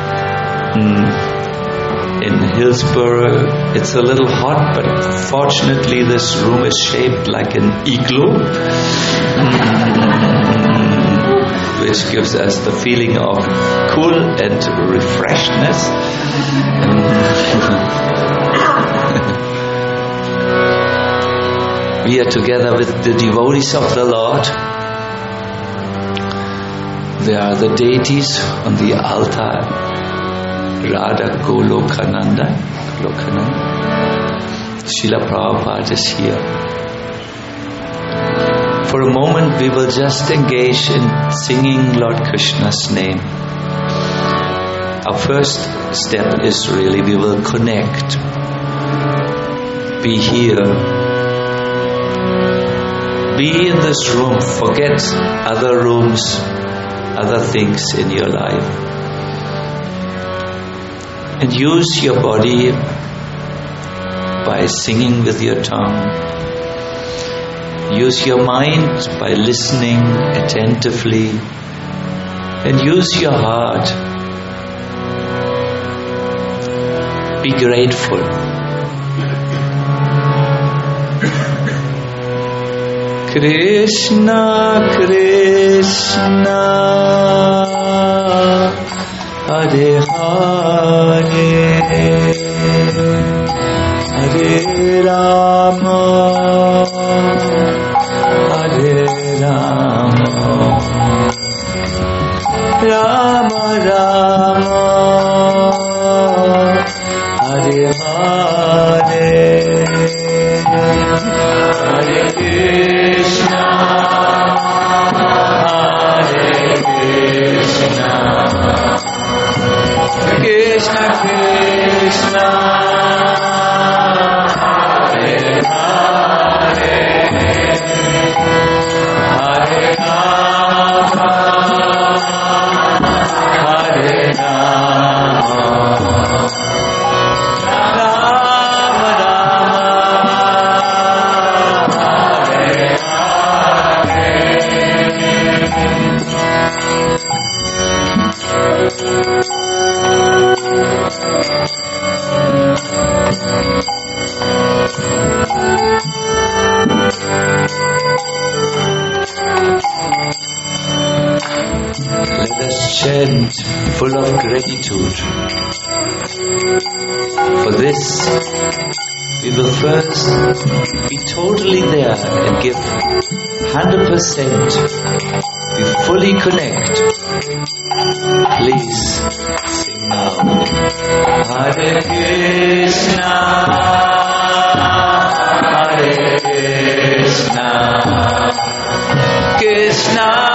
mm, in Hillsborough. It's a little hot, but fortunately this room is shaped like an igloo. Mm. Which gives us the feeling of cool and refreshedness. We are together with the devotees of the Lord. There are the deities on the altar. Radha Golokananda. Golokananda. Srila Prabhupada is here. For a moment we will just engage in singing Lord Krishna's name. Our first step is really we will connect. Be here. Be in this room. Forget other rooms, other things in your life. And use your body by singing with your tongue. Use your mind by listening attentively and use your heart. Be grateful. Krishna, Krishna, Hare Hare, Hare Rama, Hare Rama, Rama Rama, Hare Hare, Hare Krishna, Hare Krishna, Krishna Krishna, Hare Hare, Hare Rama, Hare Rama, Rama Rama, Hare Let us chant full of gratitude. For this, we will first be totally there and give one hundred percent. We fully connect. Please sing now. Hare Krishna, Hare Krishna, Krishna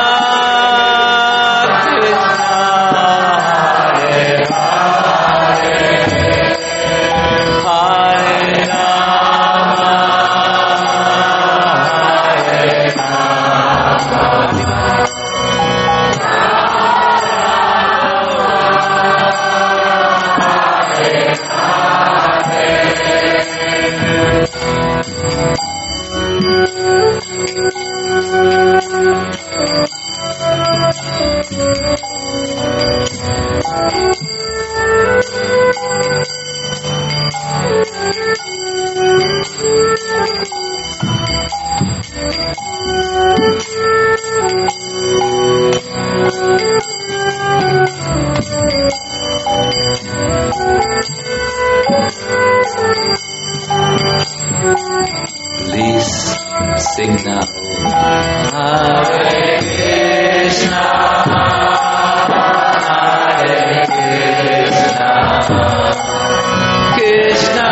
sing now. Hare Krishna, Hare Krishna, Krishna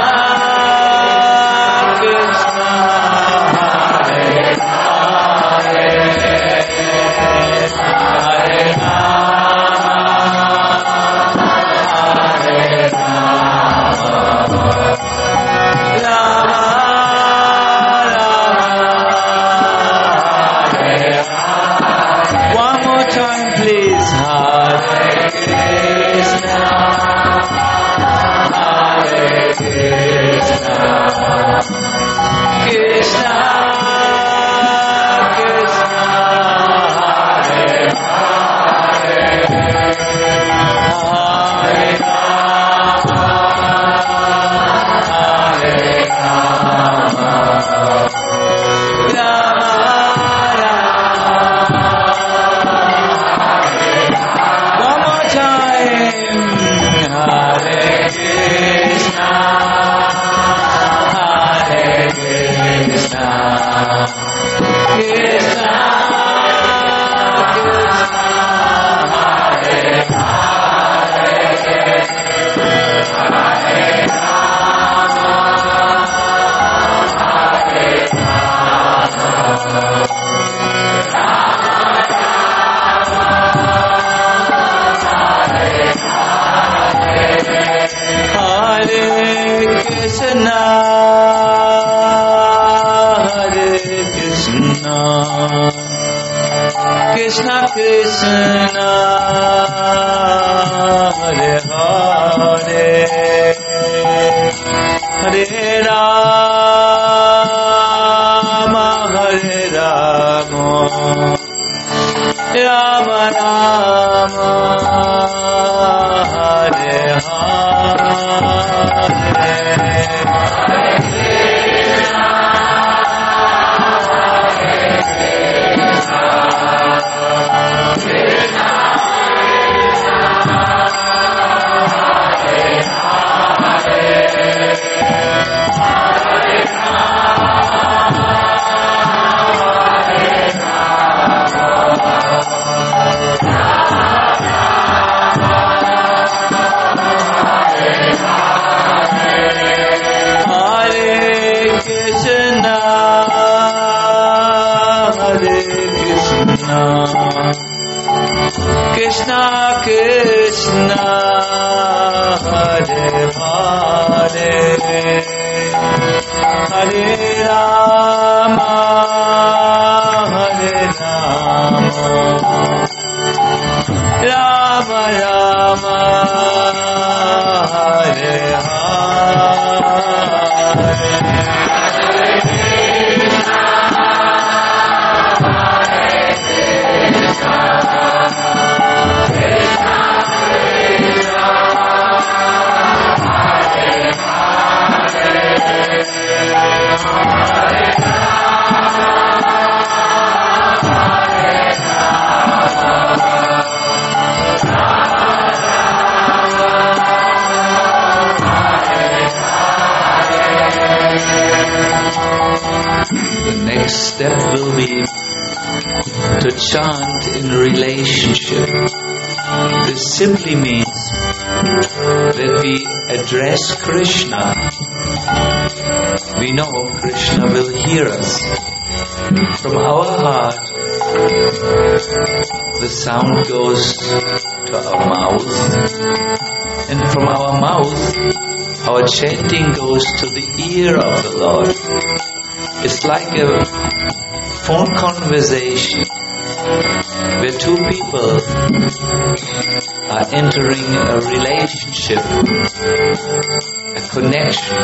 Krishna, Hare Hare, Hare Rama, Hare Rama, Rama Krishna Krishna, Hare Hare, Hare Rama, Hare Rama, Rama Hare Rama, Hare Rama, Rama Rama, Hare The next step will be to chant in relationship. This simply means that we address Krishna. We know Krishna will hear us. From our heart, the sound goes to our mouth, and from our mouth, our chanting goes to the ear of the Lord. It's like a phone conversation where two people are entering a relationship, a connection.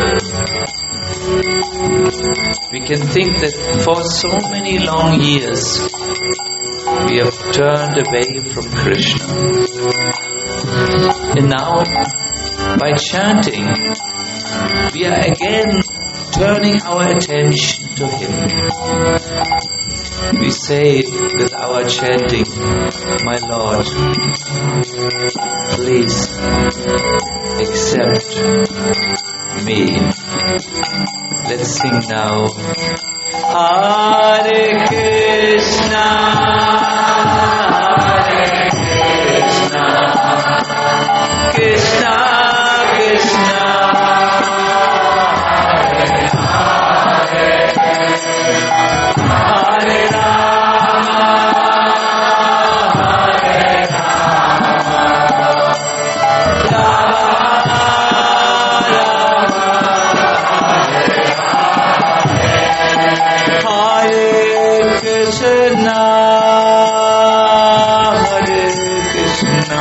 We can think that for so many long years we have turned away from Krishna. And now, by chanting, we are again turning our attention to Him. We say with our chanting, "My Lord, please accept me." Let's sing now. Hare Krishna, Hare Krishna, Krishna Krishna, Hare Rama, Hare Rama, Rama Rama, Hare Krishna, Hare Krishna,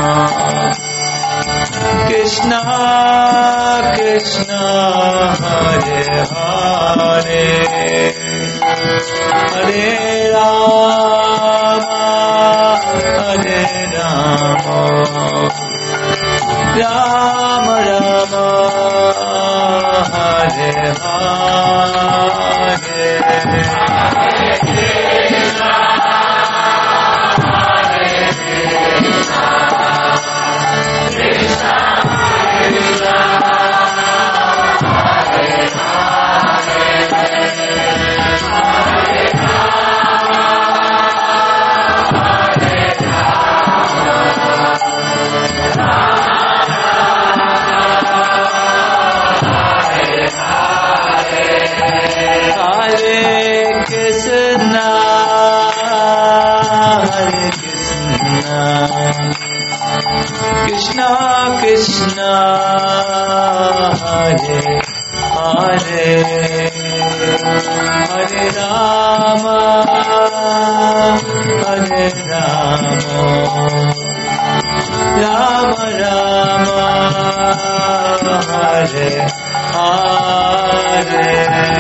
Krishna Krishna, Hare Hare, Hare Rama, Hare Rama, Rama Rama, Hare Hare. Hare Krishna, Hare Krishna, Krishna Krishna, Hare Hare, Hare Rama, Hare Rama, Rama Rama, Hare Hare.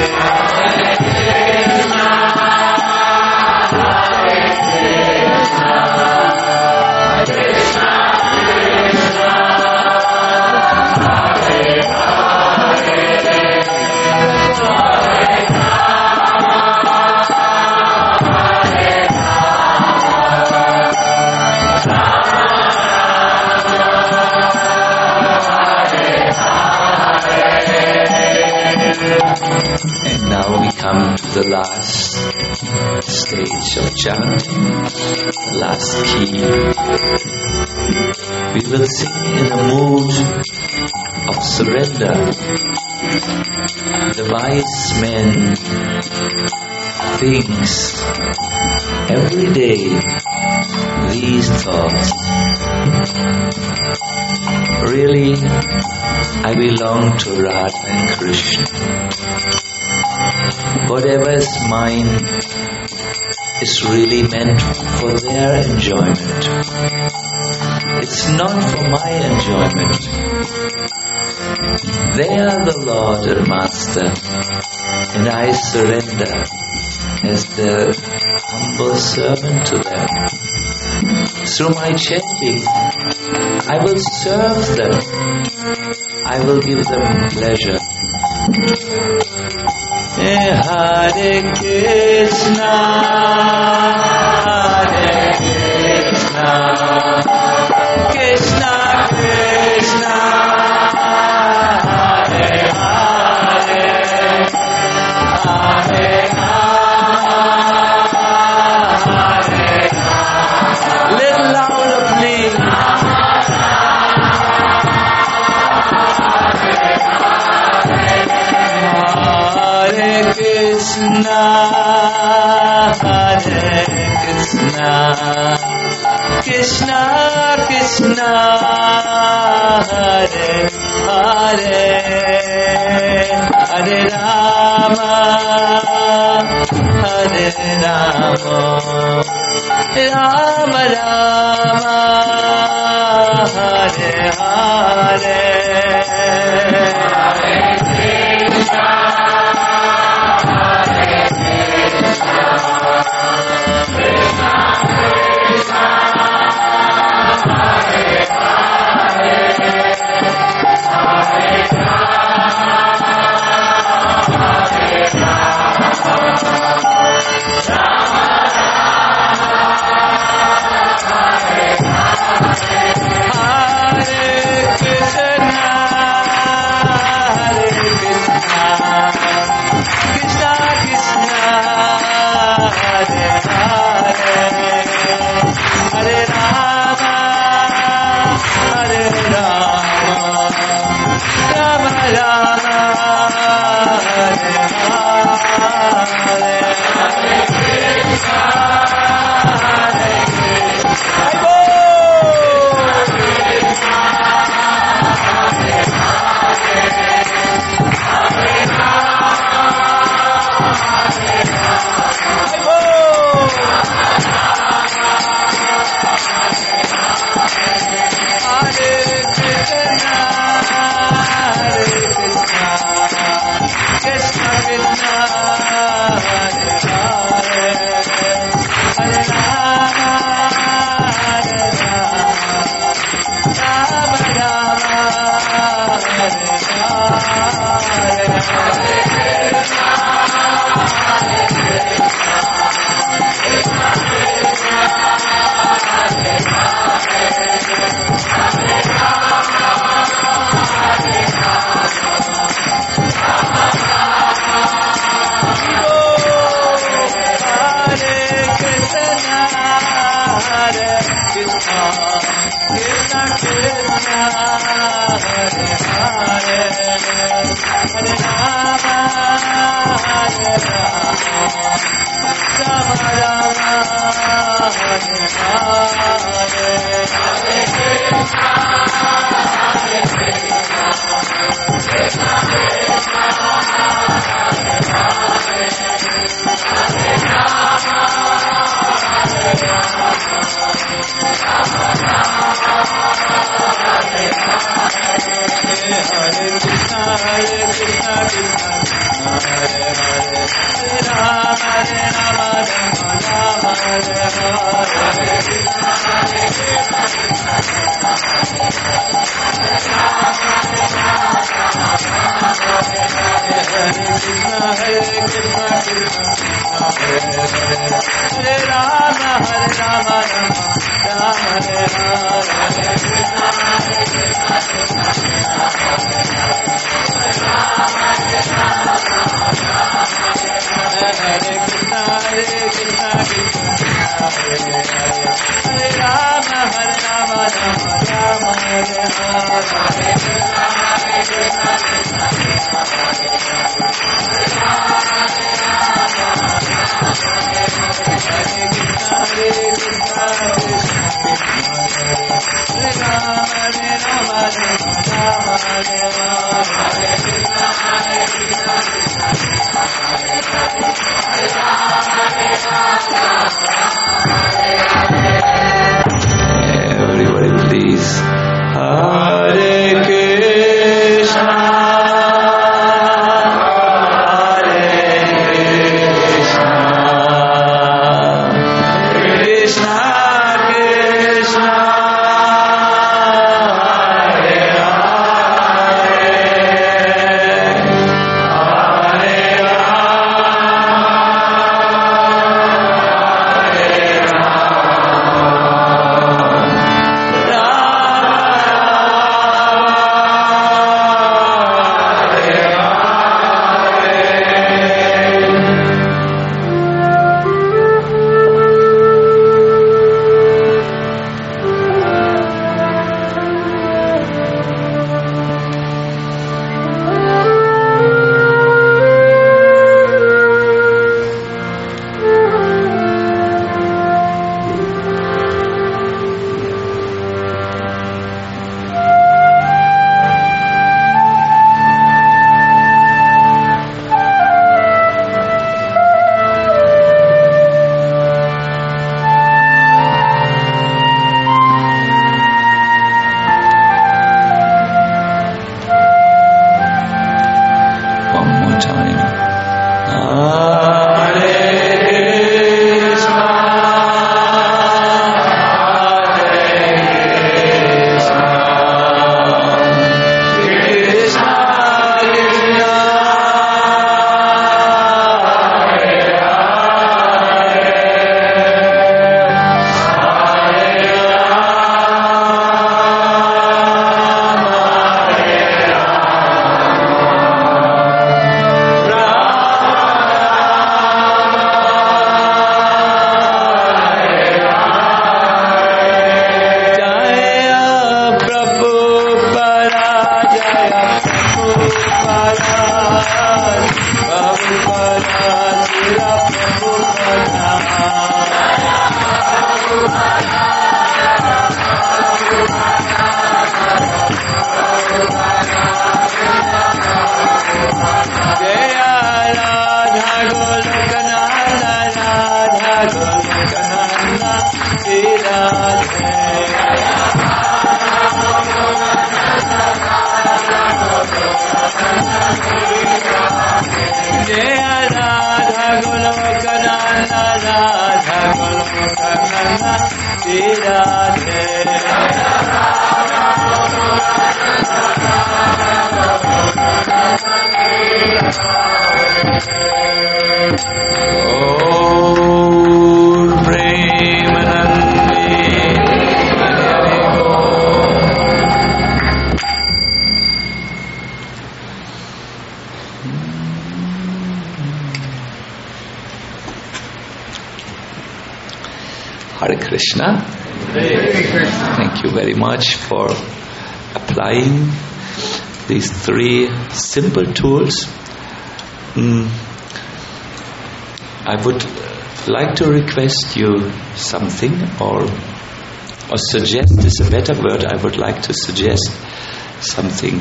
And now we come to the last stage of chanting, the last key. We will sing in a mood of surrender. The wise man thinks every day these thoughts. really, I belong to Radha and Krishna. Whatever is mine is really meant for their enjoyment. It's not for my enjoyment. They are the Lord and Master, and I surrender as their humble servant to them. Through my chanting, I will serve them. I will give them pleasure. Hare Krishna, Hare Krishna, Krishna Krishna, Hare Hare, Hare Hare. Little louder, please. Hare Krishna, Hare Krishna, Krishna Krishna, Hare Hare, Hare Rama, Hare Rama, Rama Rama, Hare Hare. Hare Everybody please. Hare Krishna, Hare Krishna, Krishna Krishna, Hare Hare, Hare Krishna. Thank you very much for applying these three simple tools. Mm. I would like to request you something, or or suggest is a better word. I would like to suggest something.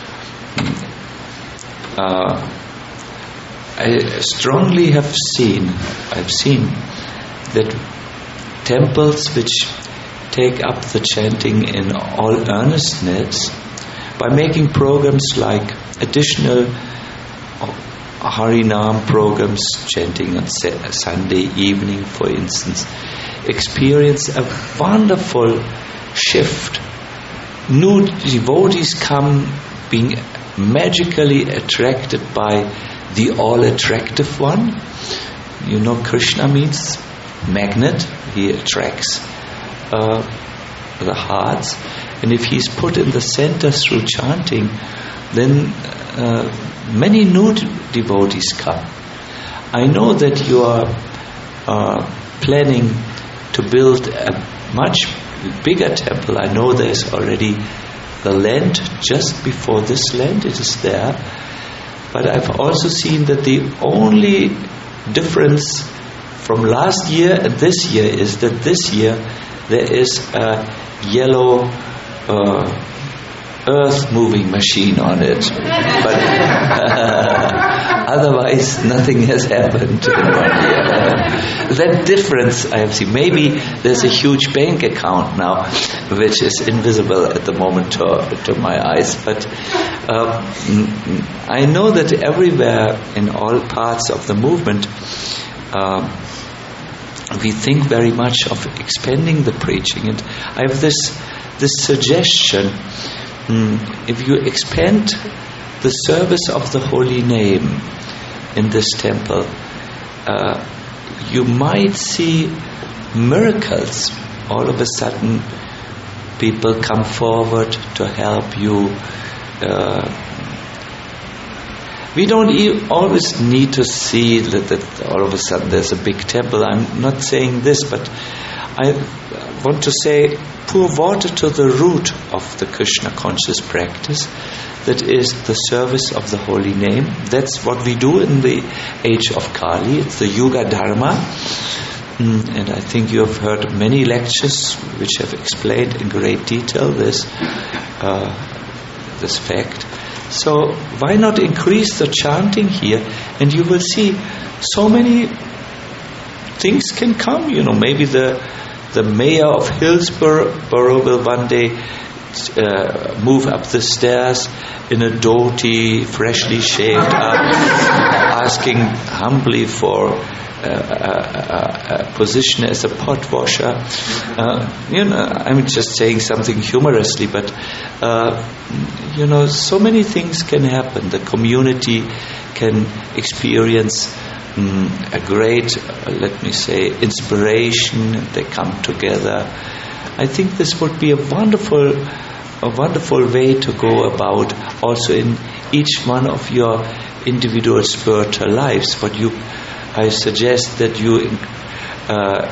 Uh, I strongly have seen, I've seen that temples which take up the chanting in all earnestness, by making programs like additional Harinam programs, chanting on Sunday evening, for instance, experience a wonderful shift. New devotees come being magically attracted by the all-attractive one. You know, Krishna means magnet. He attracts uh, the hearts, and if he's put in the center through chanting, then uh, many new devotees come. I know that you are uh, planning to build a much bigger temple. I know there's already the land just before this land, it is there. But I've also seen that the only difference from last year and this year is that this year there is a yellow uh, earth-moving machine on it, but otherwise nothing has happened in one year. That difference I have seen. Maybe there's a huge bank account now, which is invisible at the moment to, to my eyes, but uh, I know that everywhere in all parts of the movement, uh, we think very much of expanding the preaching, and I have this this suggestion. Mm, if you expand the service of the holy name in this temple, uh, you might see miracles. All of a sudden, people come forward to help you. Uh, we don't e- always need to see that, that all of a sudden there's a big temple. I'm not saying this, but I want to say, pour water to the root of the Krishna conscious practice, that is the service of the holy name. That's what we do in the age of Kali. It's the Yuga Dharma. Mm, and I think you have heard many lectures which have explained in great detail this, uh, this fact. So why not increase the chanting here, and you will see so many things can come. You know, maybe the The mayor of Hillsborough will one day uh, move up the stairs in a dhoti, freshly shaved up, asking humbly for uh, a, a position as a pot washer. Uh, you know, I'm just saying something humorously, but uh, you know, so many things can happen. The community can experience Mm, a great, uh, let me say, inspiration. They come together. I think this would be a wonderful, a wonderful way to go about also in each one of your individual spiritual lives. What you, I suggest that you uh,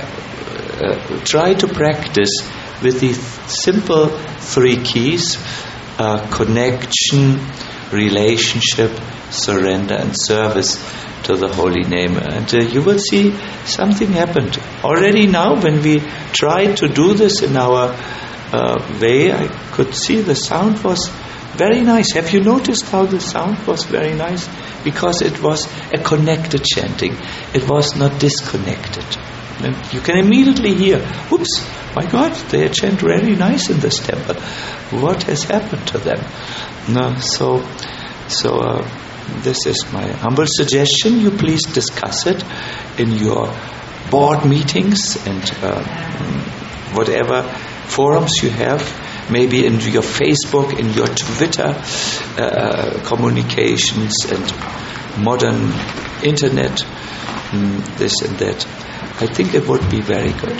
uh, try to practice with these simple three keys: uh, connection, relationship, surrender, and service to the holy name, and uh, you will see something happened already now. When we tried to do this in our uh, way, I could see the sound was very nice. Have you noticed how the sound was very nice? Because it was a connected chanting. It was not disconnected. And you can immediately hear, oops, my God, they chant very nice in this temple. What has happened to them? No, so so uh, this is my humble suggestion. You please discuss it in your board meetings and uh, whatever forums you have, maybe in your Facebook, in your Twitter uh, communications and modern internet, um, this and that. I think it would be very good.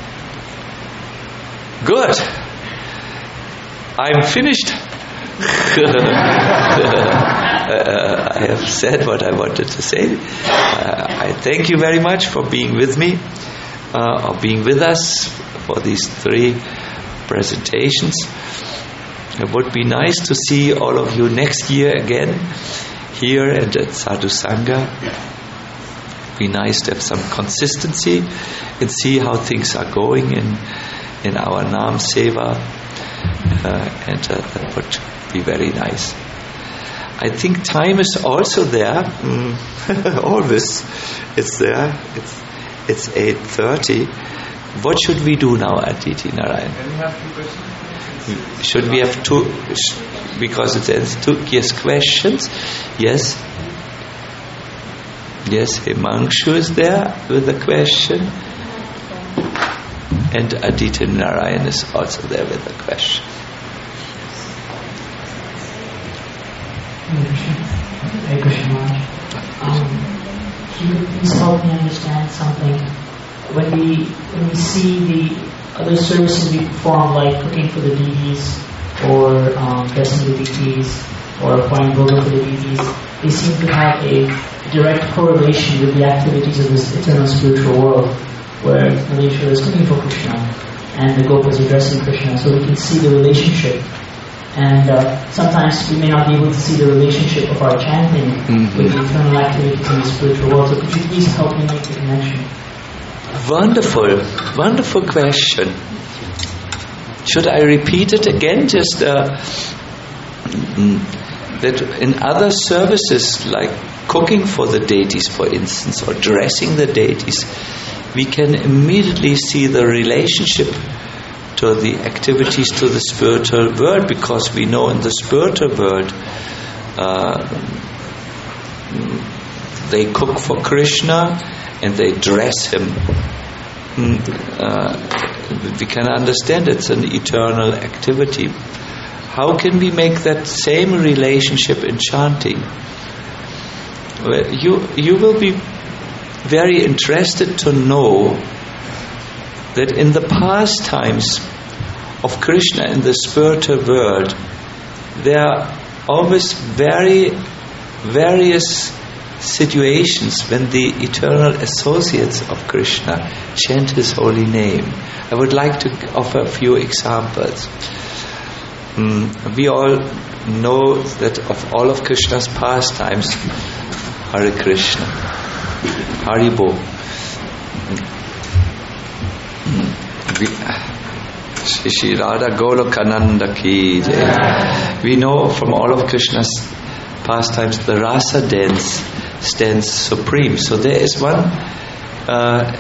Good. I'm finished. Uh, I have said what I wanted to say. Uh, I thank you very much for being with me, uh, or being with us for these three presentations. It would be nice to see all of you next year again here and at Sadhu Sangha. It would be nice to have some consistency and see how things are going in in our Nam Seva, uh, and uh, that would be very nice. I think time is also there. Mm. Always, it's there. It's it's eight thirty. What should we do now, Aditi Narayan? Can we have two questions? Should we have two? Because it ends two. Yes, questions. Yes. Yes, Himanshu is there with a question, and Aditi Narayan is also there with a question. Hare Krishna. Um, can you please help me understand something? When we when we see the other services we perform, like cooking for the deities, or um, dressing the deities, or applying bhoga for the deities, they seem to have a direct correlation with the activities of this eternal spiritual world, where Malaysia is cooking for Krishna, and the Gopas are dressing Krishna, so we can see the relationship. And uh, sometimes we may not be able to see the relationship of our chanting mm-hmm. with the eternal activities in the spiritual world. So could you please help me make the connection? Wonderful, wonderful question. should I repeat it again? Just uh, that in other services, like cooking for the deities, for instance, or dressing the deities, we can immediately see the relationship to the activities to the spiritual world, because we know in the spiritual world uh, they cook for Krishna and they dress him. Uh, we can understand it's an eternal activity. How can we make that same relationship in chanting? Well, you you will be very interested to know that in the pastimes of Krishna in the spiritual world, there are always very various situations when the eternal associates of Krishna chant his holy name. I would like to offer a few examples. Mm, we all know that of all of Krishna's pastimes, Hare Krishna, Haribo. Shri Radha Golokananda ki jai. We know from all of Krishna's pastimes the rasa dance stands supreme. So there is one uh,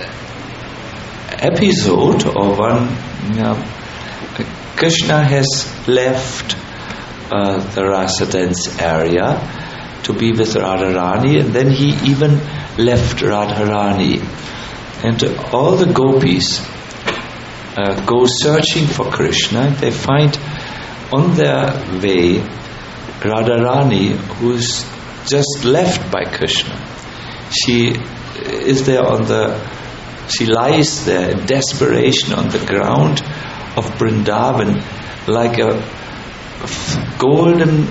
episode or one you know, Krishna has left uh, the rasa dance area to be with Radharani, and then he even left Radharani, and all the gopis uh, go searching for Krishna. They find on their way Radharani, who's just left by Krishna. She is there on the she lies there in desperation on the ground of Vrindavan, like a f- golden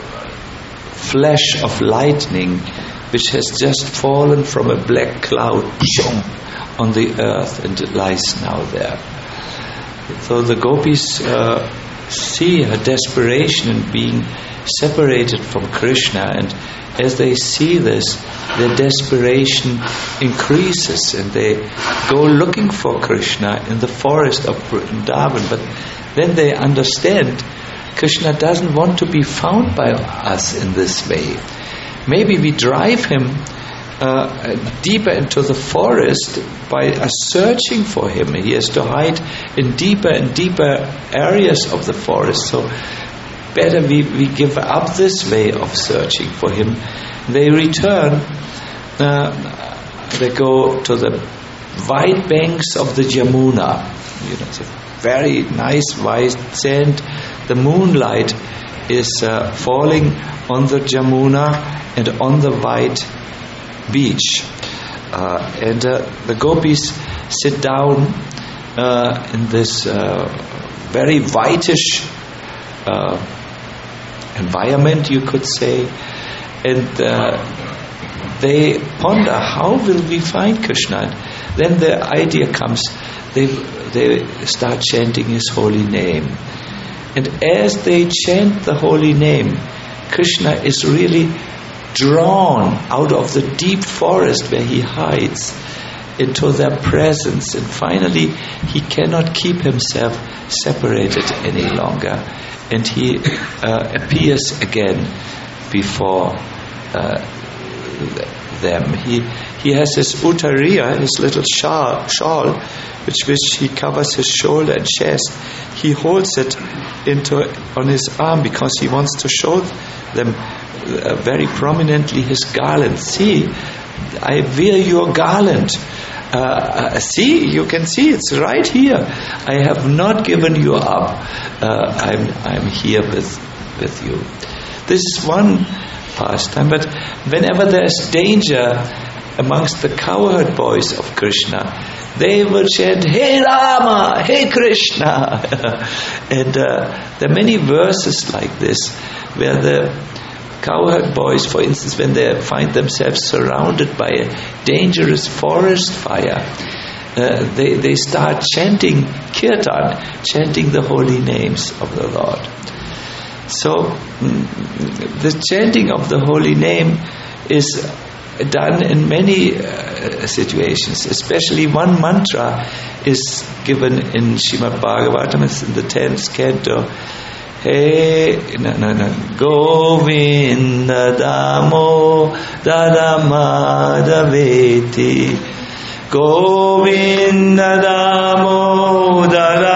flash of lightning which has just fallen from a black cloud on the earth, and it lies now there. So the gopis uh, see her desperation in being separated from Krishna, and as they see this, their desperation increases, and they go looking for Krishna in the forest of Vrindavan. But then they understand Krishna doesn't want to be found by us in this way. Maybe we drive him uh, deeper into the forest by uh, searching for him. He has to hide in deeper and deeper areas of the forest. So better we, we give up this way of searching for him. They return, uh, they go to the wide banks of the Jamuna. You know, it's a very nice white sand. The moonlight is uh, falling on the Jamuna and on the white beach. Uh, and uh, the gopis sit down uh, in this uh, very whitish uh, environment, you could say, and uh, they ponder, how will we find Krishna? And then the idea comes, they they start chanting his holy name, and as they chant the holy name, Krishna is really drawn out of the deep forest where he hides into their presence, and finally he cannot keep himself separated any longer, and he uh, appears again before uh, them. He he has his uttariya, his little shawl, shawl which which he covers his shoulder and chest. He holds it into on his arm because he wants to show them uh, very prominently his garland. See, I wear your garland. Uh, uh, see, you can see it's right here. I have not given you up. Uh, I'm I'm here with with you. This is one pastime, but whenever there's danger amongst the cowherd boys of Krishna, they will chant, "Hey Rama, hey Krishna," and uh, there are many verses like this where the cowherd boys, for instance, when they find themselves surrounded by a dangerous forest fire, uh, they, they start chanting kirtan, chanting the holy names of the Lord. So mm, the chanting of the holy name is done in many uh, situations, especially one mantra is given in Srimad Bhagavatam. It's in the tenth canto. Hey, no, no, no. Govinda Damo Dadamadaveti. Govinda Damo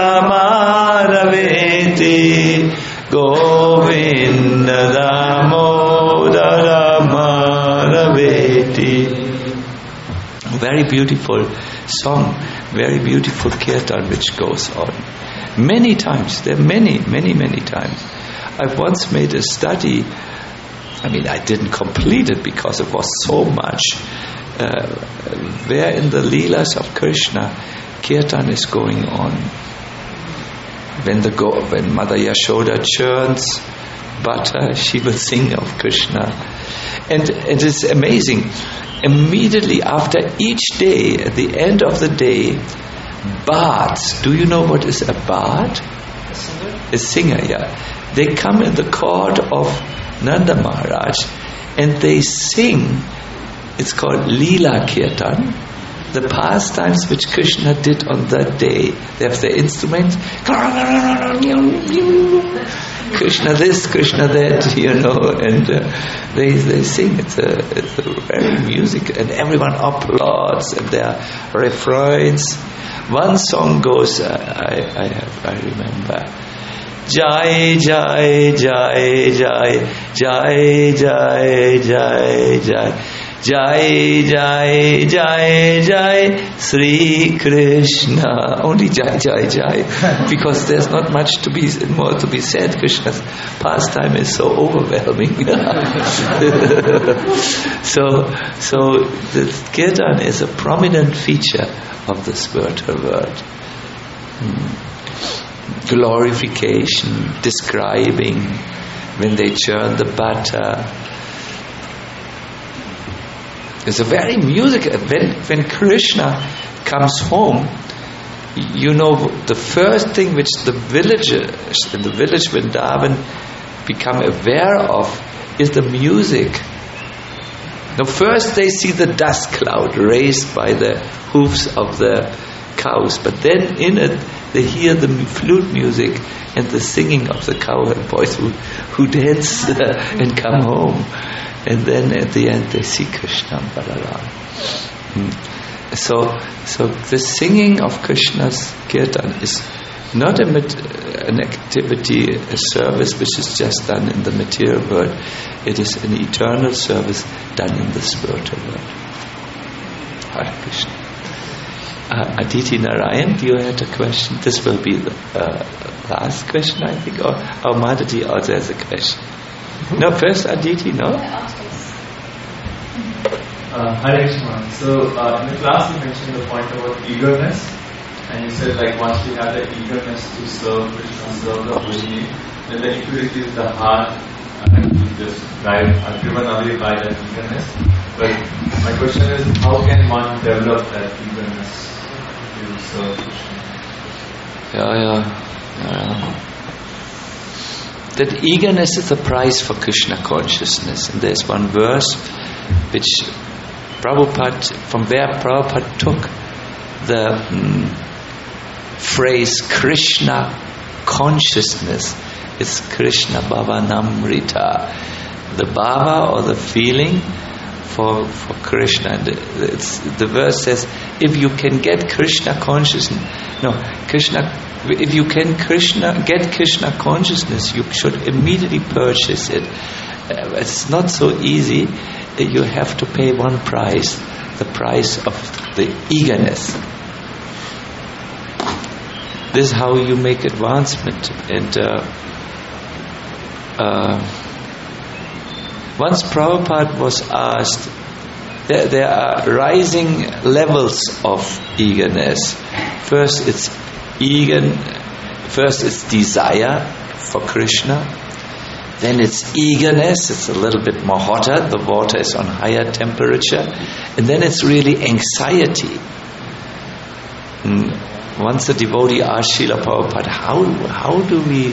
Dadamadaveti. Govinda Damo Dadamadaveti. Very beautiful song, very beautiful kirtan which goes on. Many times, there are many, many, many times. I once made a study, I mean I didn't complete it because it was so much, uh, where in the Leelas of Krishna, kirtan is going on. When the go- when Mother Yashoda churns butter, she will sing of Krishna. And, and it's amazing. Immediately after each day, at the end of the day, bards, do you know what is a bard? A singer? A singer, yeah. They come in the court of Nanda Maharaj and they sing, it's called Leela Kirtan, the pastimes which Krishna did on that day. They have their instruments, Krishna this, Krishna that, you know, and uh, they they sing. It's a, it's a very music, and everyone applauds, and there are refrains. One song goes, uh, I I have I remember, Jai Jai Jai Jai Jai Jai Jai Jai Jai Jai Jai Jai Sri Krishna. Only Jai Jai Jai, because there's not much to be more to be said. Krishna's pastime is so overwhelming. so, so the kirtan is a prominent feature of the spiritual world. Hmm. Glorification, describing when they churn the butter. It's a very musical. When when Krishna comes home, you know, the first thing which the villagers in the village Vrindavan become aware of is the music. Now, first they see the dust cloud raised by the hoofs of the cows, but then in it they hear the flute music and the singing of the cowherd boys who who dance and come home. And then at the end they see Krishna and Balaram. Hmm. So, so the singing of Krishna's kirtan is not a mat- an activity, a service which is just done in the material world. It is an eternal service done in the spiritual world. Hare Krishna. Uh, Aditi Narayan, do you have a question? This will be the uh, last question, I think. Or, or Madhuri also has a question. No, first Aditi, no? Uh, Hare Krishna. So, uh, in the class you mentioned the point about eagerness, and you said like once we have the eagerness to serve Krishna, serve the Holy, then the impurity is the heart, and we just drive, are driven away by that eagerness. But my question is, how can one develop that eagerness to serve Krishna? Yeah, yeah, yeah. That eagerness is the price for Krishna consciousness. And there's one verse which Prabhupada, from where Prabhupada took the mm, phrase Krishna consciousness. It's Krishna Bhavanamrita. The bhava or the feeling for for Krishna. And it's, the verse says, if you can get Krishna consciousness, no, Krishna, if you can Krishna get Krishna consciousness, you should immediately purchase it. Uh, it's not so easy. You have to pay one price, the price of the eagerness. This is how you make advancement. And uh, uh, once Prabhupada was asked, there, there are rising levels of eagerness. First it's eager, first it's desire for Krishna. Then it's eagerness, it's a little bit more hotter, the water is on higher temperature. And then it's really anxiety. And once the devotee asked Srila Prabhupada, how, how do we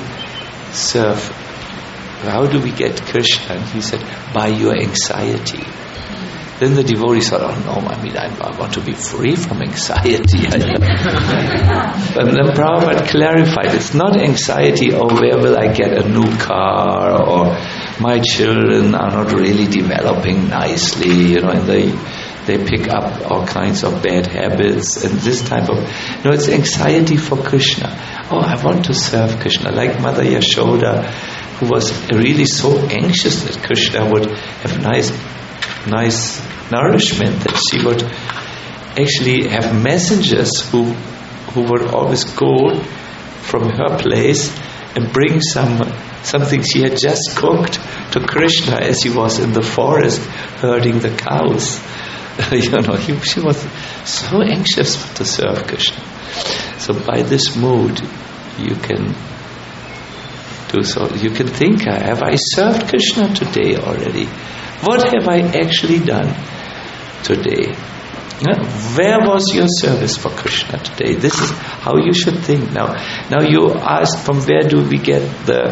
serve, how do we get Krishna? And he said, by your anxiety. Then the devotee thought, oh no, I mean, I, I want to be free from anxiety. But then Prabhupada clarified, it's not anxiety, oh, where will I get a new car, or my children are not really developing nicely, you know, and they they pick up all kinds of bad habits and this type of, you know, it's anxiety for Krishna. Oh, I want to serve Krishna, like Mother Yashoda, who was really so anxious that Krishna would have nice nice nourishment, that she would actually have messengers who who would always go from her place and bring some something she had just cooked to Krishna as he was in the forest herding the cows. You know, he, she was so anxious to serve Krishna. So by this mood, you can do so. You can think, have I served Krishna today already? What have I actually done today? Where was your service for Krishna today? This is how you should think. Now, now you ask, from where do we get the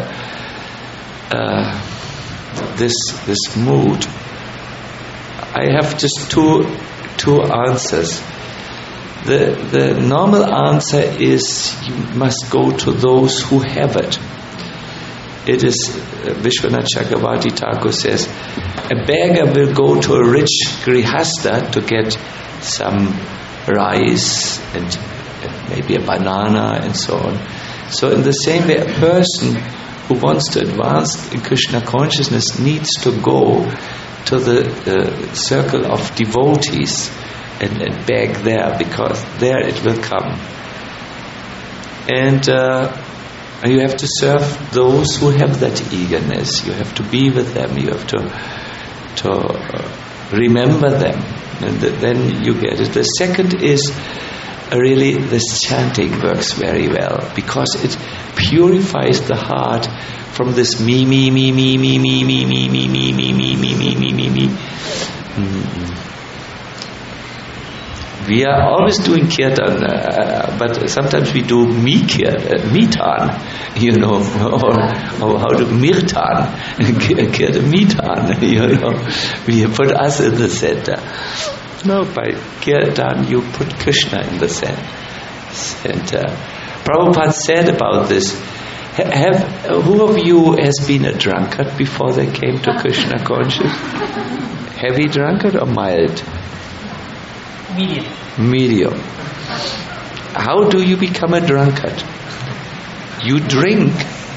uh, this this mood? I have just two two answers. The the normal answer is you must go to those who have it. It is, uh, Vishwanath Chakravarti Thakur says, a beggar will go to a rich grihasta to get some rice and, and maybe a banana and so on. So in the same way, a person who wants to advance in Krishna consciousness needs to go to the uh, circle of devotees and, and beg there, because there it will come. And uh, And you have to serve those who have that eagerness. You have to be with them. You have to to uh, remember them, and th- then you get it. The second is uh, really this chanting works very well, because it purifies the heart from this me me me me me me me me me me me me me me me me me. We are always doing kirtan, uh, but sometimes we do mi kirtan, mitan, you know, or, or how to mirtan, kirtan mitan, you know. We put us in the center. No, by kirtan you put Krishna in the center. Prabhupada said about this, have, who of you has been a drunkard before they came to Krishna conscious? Heavy drunkard or mild? Medium. Medium. How do you become a drunkard? You drink,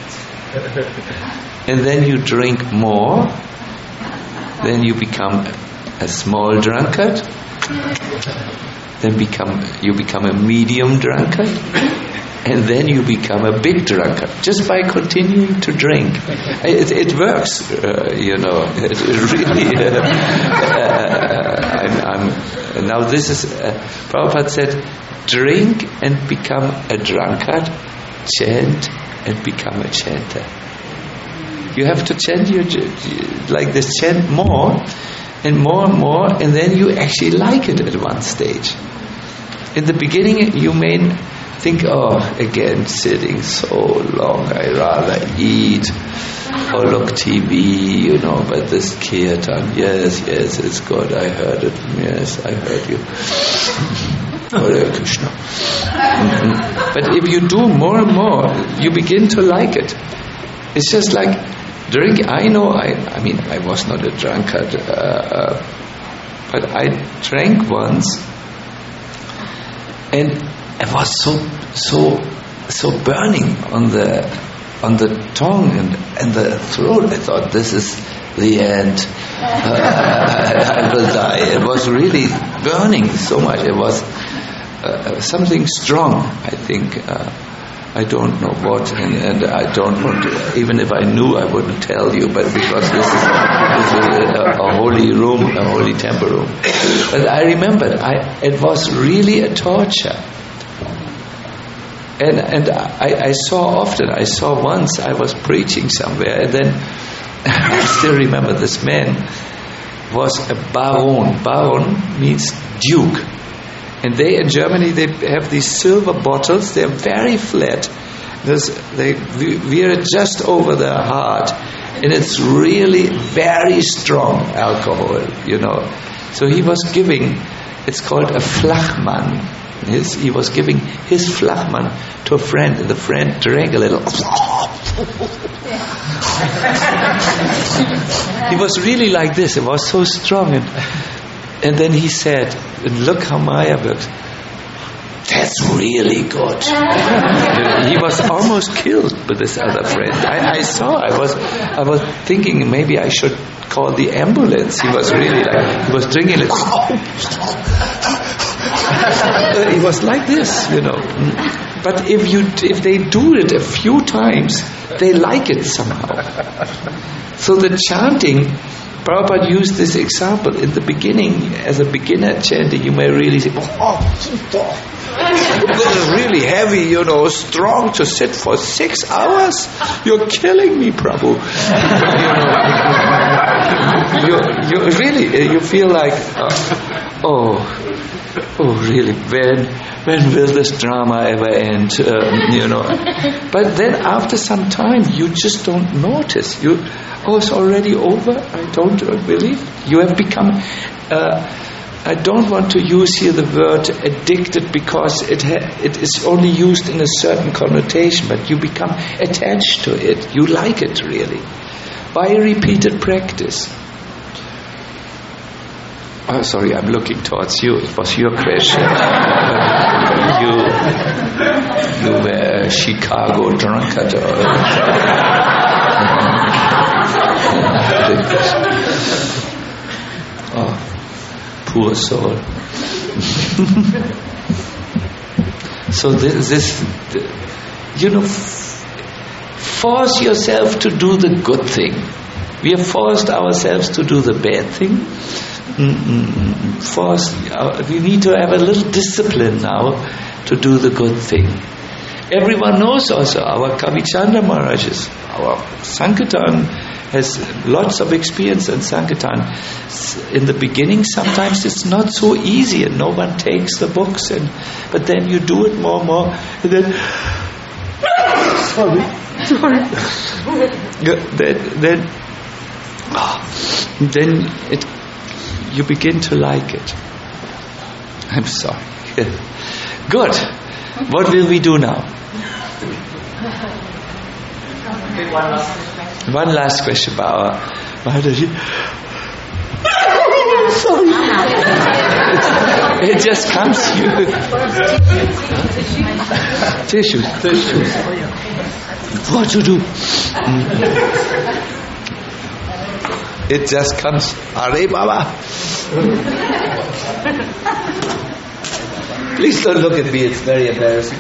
and then you drink more, then you become a small drunkard, then become you become a medium drunkard, and then you become a big drunkard, just by continuing to drink. It, it works, uh, you know. It, it really. Uh, uh, I'm, I'm, now this is. Uh, Prabhupada said, drink and become a drunkard, chant and become a chanter. You have to chant your like this, chant more and more and more, and then you actually like it at one stage. In the beginning, you may think, oh, again, sitting so long, I rather eat or look T V, you know, but this kirtan, yes, yes, it's good, I heard it, yes, I heard you. Hare Krishna. Mm-hmm. But if you do more and more, you begin to like it. It's just like drink. I know, I, I mean, I was not a drunkard, uh, uh, but I drank once, and it was so so so burning on the on the tongue and, and the throat. I thought, this is the end. Uh, I, I will die. It was really burning so much. It was uh, something strong, I think. Uh, I don't know what, and, and I don't want to, even if I knew, I wouldn't tell you, but because this is, this is a, a holy room, a holy temple room. But I remembered, I, it was really a torture. And and I, I saw often, I saw once, I was preaching somewhere, and then I still remember this man was a baron. Baron means duke. And they, in Germany, they have these silver bottles. They're very flat. There's, they wear it just over their heart. And it's really very strong alcohol, you know. So he was giving, it's called a flachman. His, he was giving his flachman to a friend, and the friend drank a little. He was really like this. It was so strong. And, and then he said, look how Maya works. That's really good. He was almost killed by this other friend. I, I saw. I was, I was thinking maybe I should call the ambulance. He was really like, he was drinking it. He was like this, you know. But if you, if they do it a few times, they like it somehow. So the chanting, Prabhupada used this example. In the beginning, as a beginner chanting, you may really say, oh, this is really heavy, you know, strong to sit for six hours. You're killing me, Prabhu. You, know, you, you really, you feel like, uh, oh, oh, really, when, when will this drama ever end? Um, you know, but then after some time, you just don't notice. You, oh, it's already over. I don't believe you have become. Uh, I don't want to use here the word addicted because it ha- it is only used in a certain connotation, but you become attached to it. You like it really by repeated practice. Oh, sorry, I'm looking towards you. It was your question. you, you were a Chicago drunkard. Or oh, poor soul. So this, this, you know, force yourself to do the good thing. We have forced ourselves to do the bad thing. Mm-mm. Force, uh, we need to have a little discipline now to do the good thing. Everyone knows also our Kavichanda Maharajas, our Sankirtan has lots of experience in Sankirtan. In the beginning, sometimes it's not so easy, and no one takes the books, and but then you do it more and more, and then sorry, sorry, then then, oh, then it. You begin to like it. I'm sorry. Good. What will we do now? One last question. One last question about our Maharaji. Sorry. It just comes to you. Tissues. Tissues. What to do? Mm. It just comes, Hare Baba. Please don't look at me, it's very embarrassing.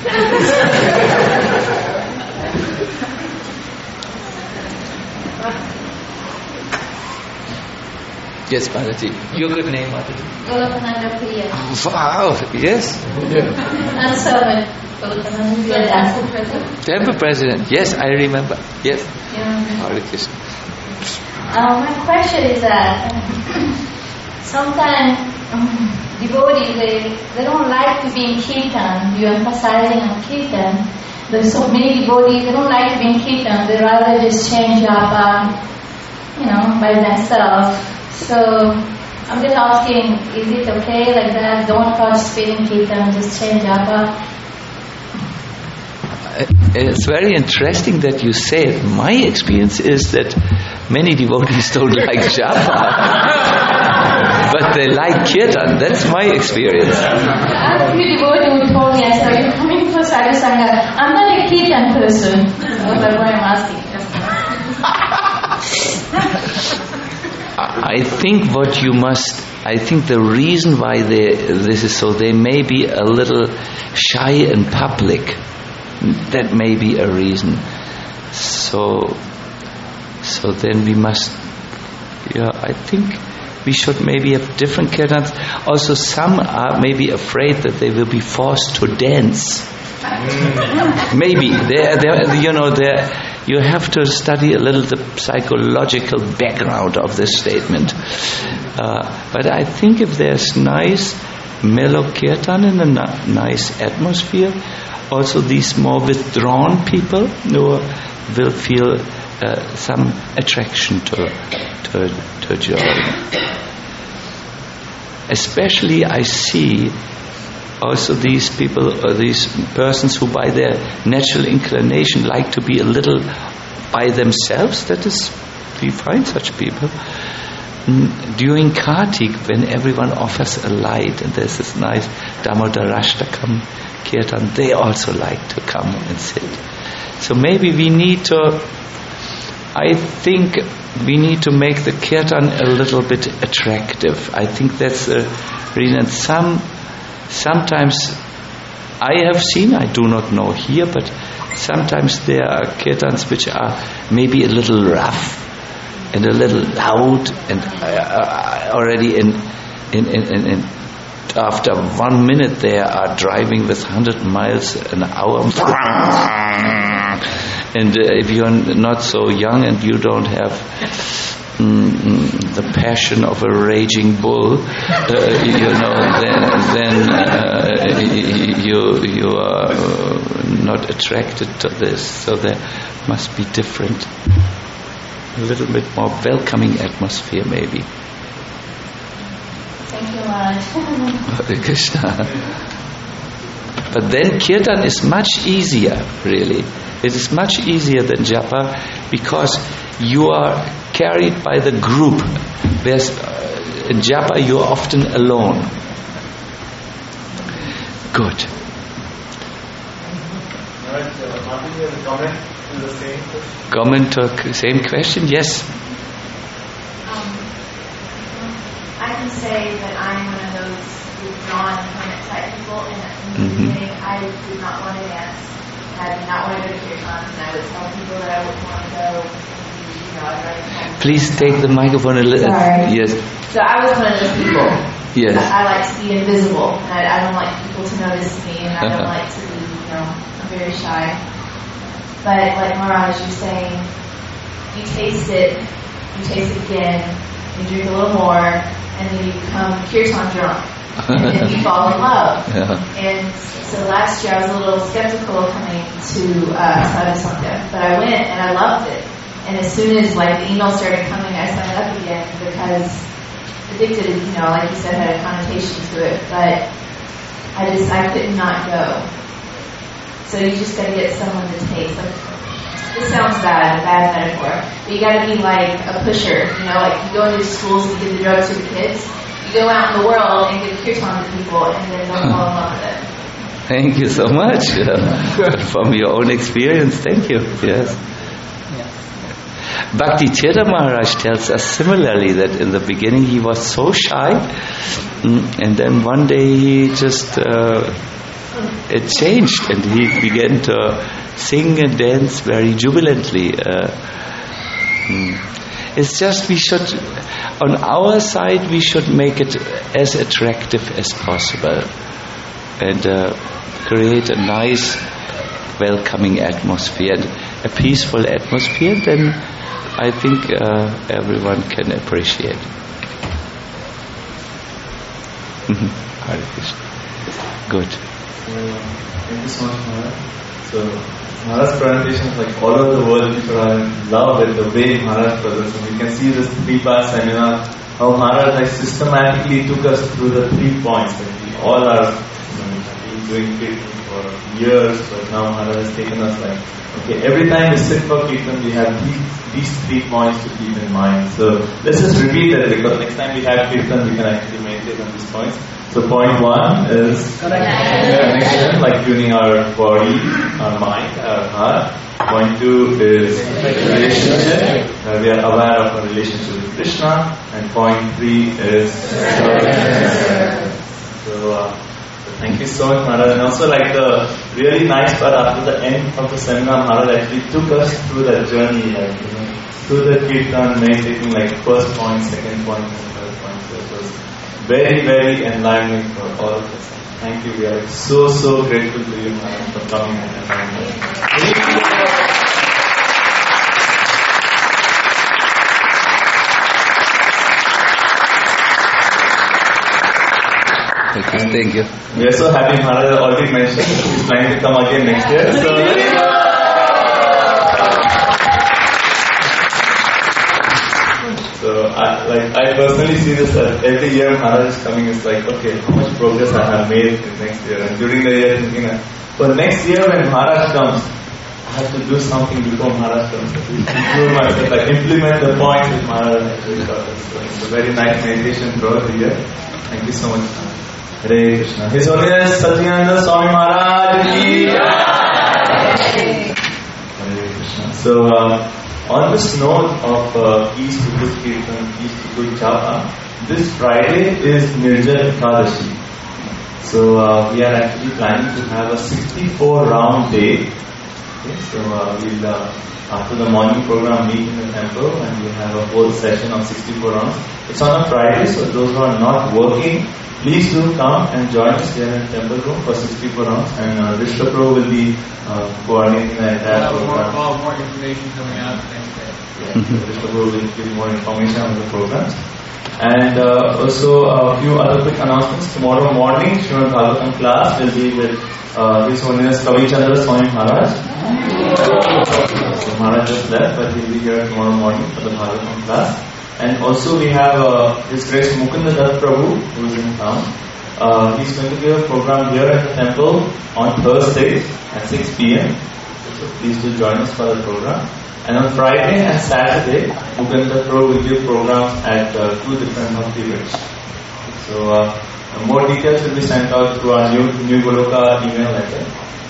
Yes, Bharati. Your good name, Bharati. Golokananda Priya. Wow, yes. And servant. Golokananda Priya, temple president. Temple president, yes, I remember. Yes. Yeah. Hare Krishna. Uh, my question is that sometimes um, devotees, they, they don't like to be in kirtan. You're emphasizing on kirtan. There's so many devotees, they don't like to be in kirtan. They rather just change japa, you know, by themselves. So I'm just asking, is it okay like that? Don't participate in kirtan, just change japa. It's very interesting that you say it. My experience is that many devotees don't like japa, but they like kirtan. That's my experience. I have a few devotees who told me, I said, you're coming for Sadhu Sangha. I'm not a kirtan person. That's why I'm asking. I think what you must, I think the reason why they, this is so, they may be a little shy in public. That may be a reason. So, so then we must, yeah, I think we should maybe have different kirtans. Also, some are maybe afraid that they will be forced to dance. Maybe, they're, they're, you know, they're, you have to study a little the psychological background of this statement. Uh, but I think if there's nice mellow kirtan in a na- nice atmosphere, also these more withdrawn people who will feel uh, some attraction to to, to join. especially I see also these people, or these persons who by their natural inclination like to be a little by themselves. That is, we find such people. During Kartik, when everyone offers a light, and there's this nice Damodarashtakam Kirtan, they also like to come and sit. So maybe we need to, I think we need to make the Kirtan a little bit attractive. I think that's a reason. Some, sometimes I have seen, I do not know here, but sometimes there are Kirtans which are maybe a little rough and a little loud, and uh, already in, in, in, in, in after one minute they are driving with one hundred miles an hour. And uh, if you're not so young and you don't have mm, the passion of a raging bull, uh, you know, then, then uh, you you are not attracted to this. So there must be different, a little bit more welcoming atmosphere, maybe. Thank you, Maharaj. Hare Krishna. But then Kirtan is much easier, really. It is much easier than Japa, because you are carried by the group. Whereas uh, in Japa you are often alone. Good. Alright, uh, Martin, you have a comment to the same question? Comment to same question? Yes. Um, I can say that I'm one of those withdrawn hermit type people, and in the Mm-hmm. beginning I did not want to dance. I did not want to go to kirtans, and I would tell people that I wouldn't want to go. You know, I'd rather come. Please take the microphone a little. Sorry. Yes. So I was one of those people. Yes. I, I like to be invisible, and I, I don't like people to notice me, and I don't Uh-huh. like to be, you know, I'm very shy. But like Maharaj, you're saying, you taste it, you taste it again, you drink a little more, and then you become kirtan drunk. And then you fall in love. Yeah. And so last year I was a little skeptical of coming to uh, Sadhu Sangha, but I went and I loved it. And as soon as like the emails started coming, I signed up again, because addicted, you know, like you said, had a connotation to it. But I just I could not go. So you just got to get someone to taste. Like, this sounds bad, a bad metaphor, but you got to be like a pusher. You know, like you go into schools and you give the drugs to the kids. You go out in the world and give kirtan to people, and then they'll fall in love with it. Thank you so much uh, from your own experience. Thank you. Yes. Bhakti Tirtha Maharaj tells us similarly that in the beginning he was so shy, and then one day he just uh, it changed, and he began to sing and dance very jubilantly. Uh, It's just we should, on our side, we should make it as attractive as possible, and uh, create a nice, welcoming atmosphere, and a peaceful atmosphere. Then I think uh, everyone can appreciate. Hare Krishna. Good. So, thank you so much, Maharaj. So, Maharaj's presentation is like all over the world. People are in love with the way Maharaj presents. And we can see this three-part seminar, how Maharaj like systematically took us through the three points. Like we all are, you know, doing kirtan for years, but now Maharaj has taken us like, okay, every time we sit for kirtan, we have these, these three points to keep in mind. So let's just repeat that, because next time we have kirtan, we can actually meditate on these points. So point one is connection, like tuning our body, our mind, our heart. Point two is relationship, uh, we are aware of our relationship with Krishna. And point three is service. So, uh, so thank you so much, Maharaj. And also like the really nice part, after the end of the seminar, Maharaj actually took us through that journey, like, you know, through the kirtan, meditating like first point, second point, and third point. So it was very, very enlightening for all of us. Thank you. We are so, so grateful to you, Maharaj, for coming and enlightening us. Thank you. We are so happy. Maharaj already mentioned he's planning to come again next year. So So, I, like, I personally see this that every year Maharaj is coming, it's like, okay, how much progress I have made in next year. And during the year, thinking that, for next year when Maharaj comes, I have to do something before Maharaj comes. Improve myself, like implement the points that Maharaj actually taught us. So it's a very nice meditation throughout the year. Thank you so much. Hare Krishna. His Holiness Satyananda Swami Maharaj ki Jai. Hare Krishna. So, uh, on this note of uh, Peace to Good Kirtan, Peace to Good Japa, this Friday is Nirjala Ekadashi. So uh, we are actually planning to have a sixty-four round day. Okay, so uh, we'll uh, after the morning program meet in the temple and we have a whole session of sixty-four rounds. It's on a Friday, so those who are not working, please do come and join us here in the temple room for sixty-four rounds. And uh, Vishnu Pro will be uh, coordinating the entire program. More, more information coming out next day. Yeah, Vishnu Pro will give more information on the programs. And uh, also a few other quick announcements. Tomorrow morning, Srimad Bhagavatam class will be with uh, His Holiness Kavi Chandra Swami Maharaj. So Maharaj just left, but he'll be here tomorrow morning for the Bhagavatam class. And also we have uh, His Grace Mukunda Dutt Prabhu, who is in town. Uh, he's going to give a program here at the temple on Thursday at six p.m. So please do join us for the program. And on Friday and Saturday, Mukunda Dutt Prabhu will give programs at uh, two different periods. So uh, more details will be sent out through our new, new Goloka email letter.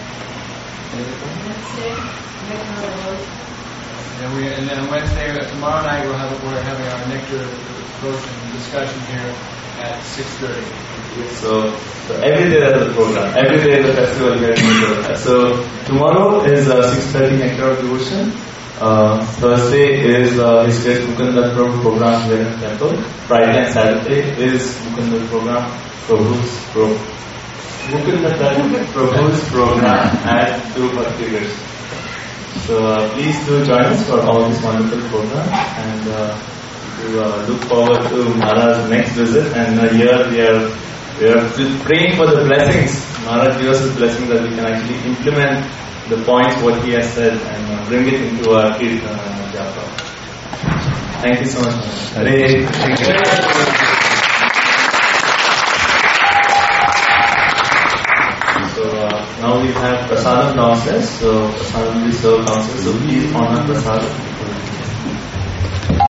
And, we, and then Wednesday, uh, tomorrow night, we'll have, we're having our nectar devotion discussion here at six thirty. So, so every day there's a program. Every day is a festival here in Goloka. So tomorrow is uh, six thirty nectar devotion. Uh, Thursday is uh, His Grace Mukunda Dutt Prabhu program here in the temple. Friday and Saturday is Mukunda program, Prabhu's pro, Mukunda Dutt Prabhu's program at two figures. So uh, please do join us for all these wonderful programs, and uh, to uh, look forward to Maharaj's next visit. And uh, here we are we are praying for the blessings. Maharaj gives us his blessings that we can actually implement the points what he has said and uh, bring it into our kirtan and japa. Thank you so much. Hare Krishna. So uh, now we have prasadam downstairs. So prasadam will be served downstairs. So please honor prasadam.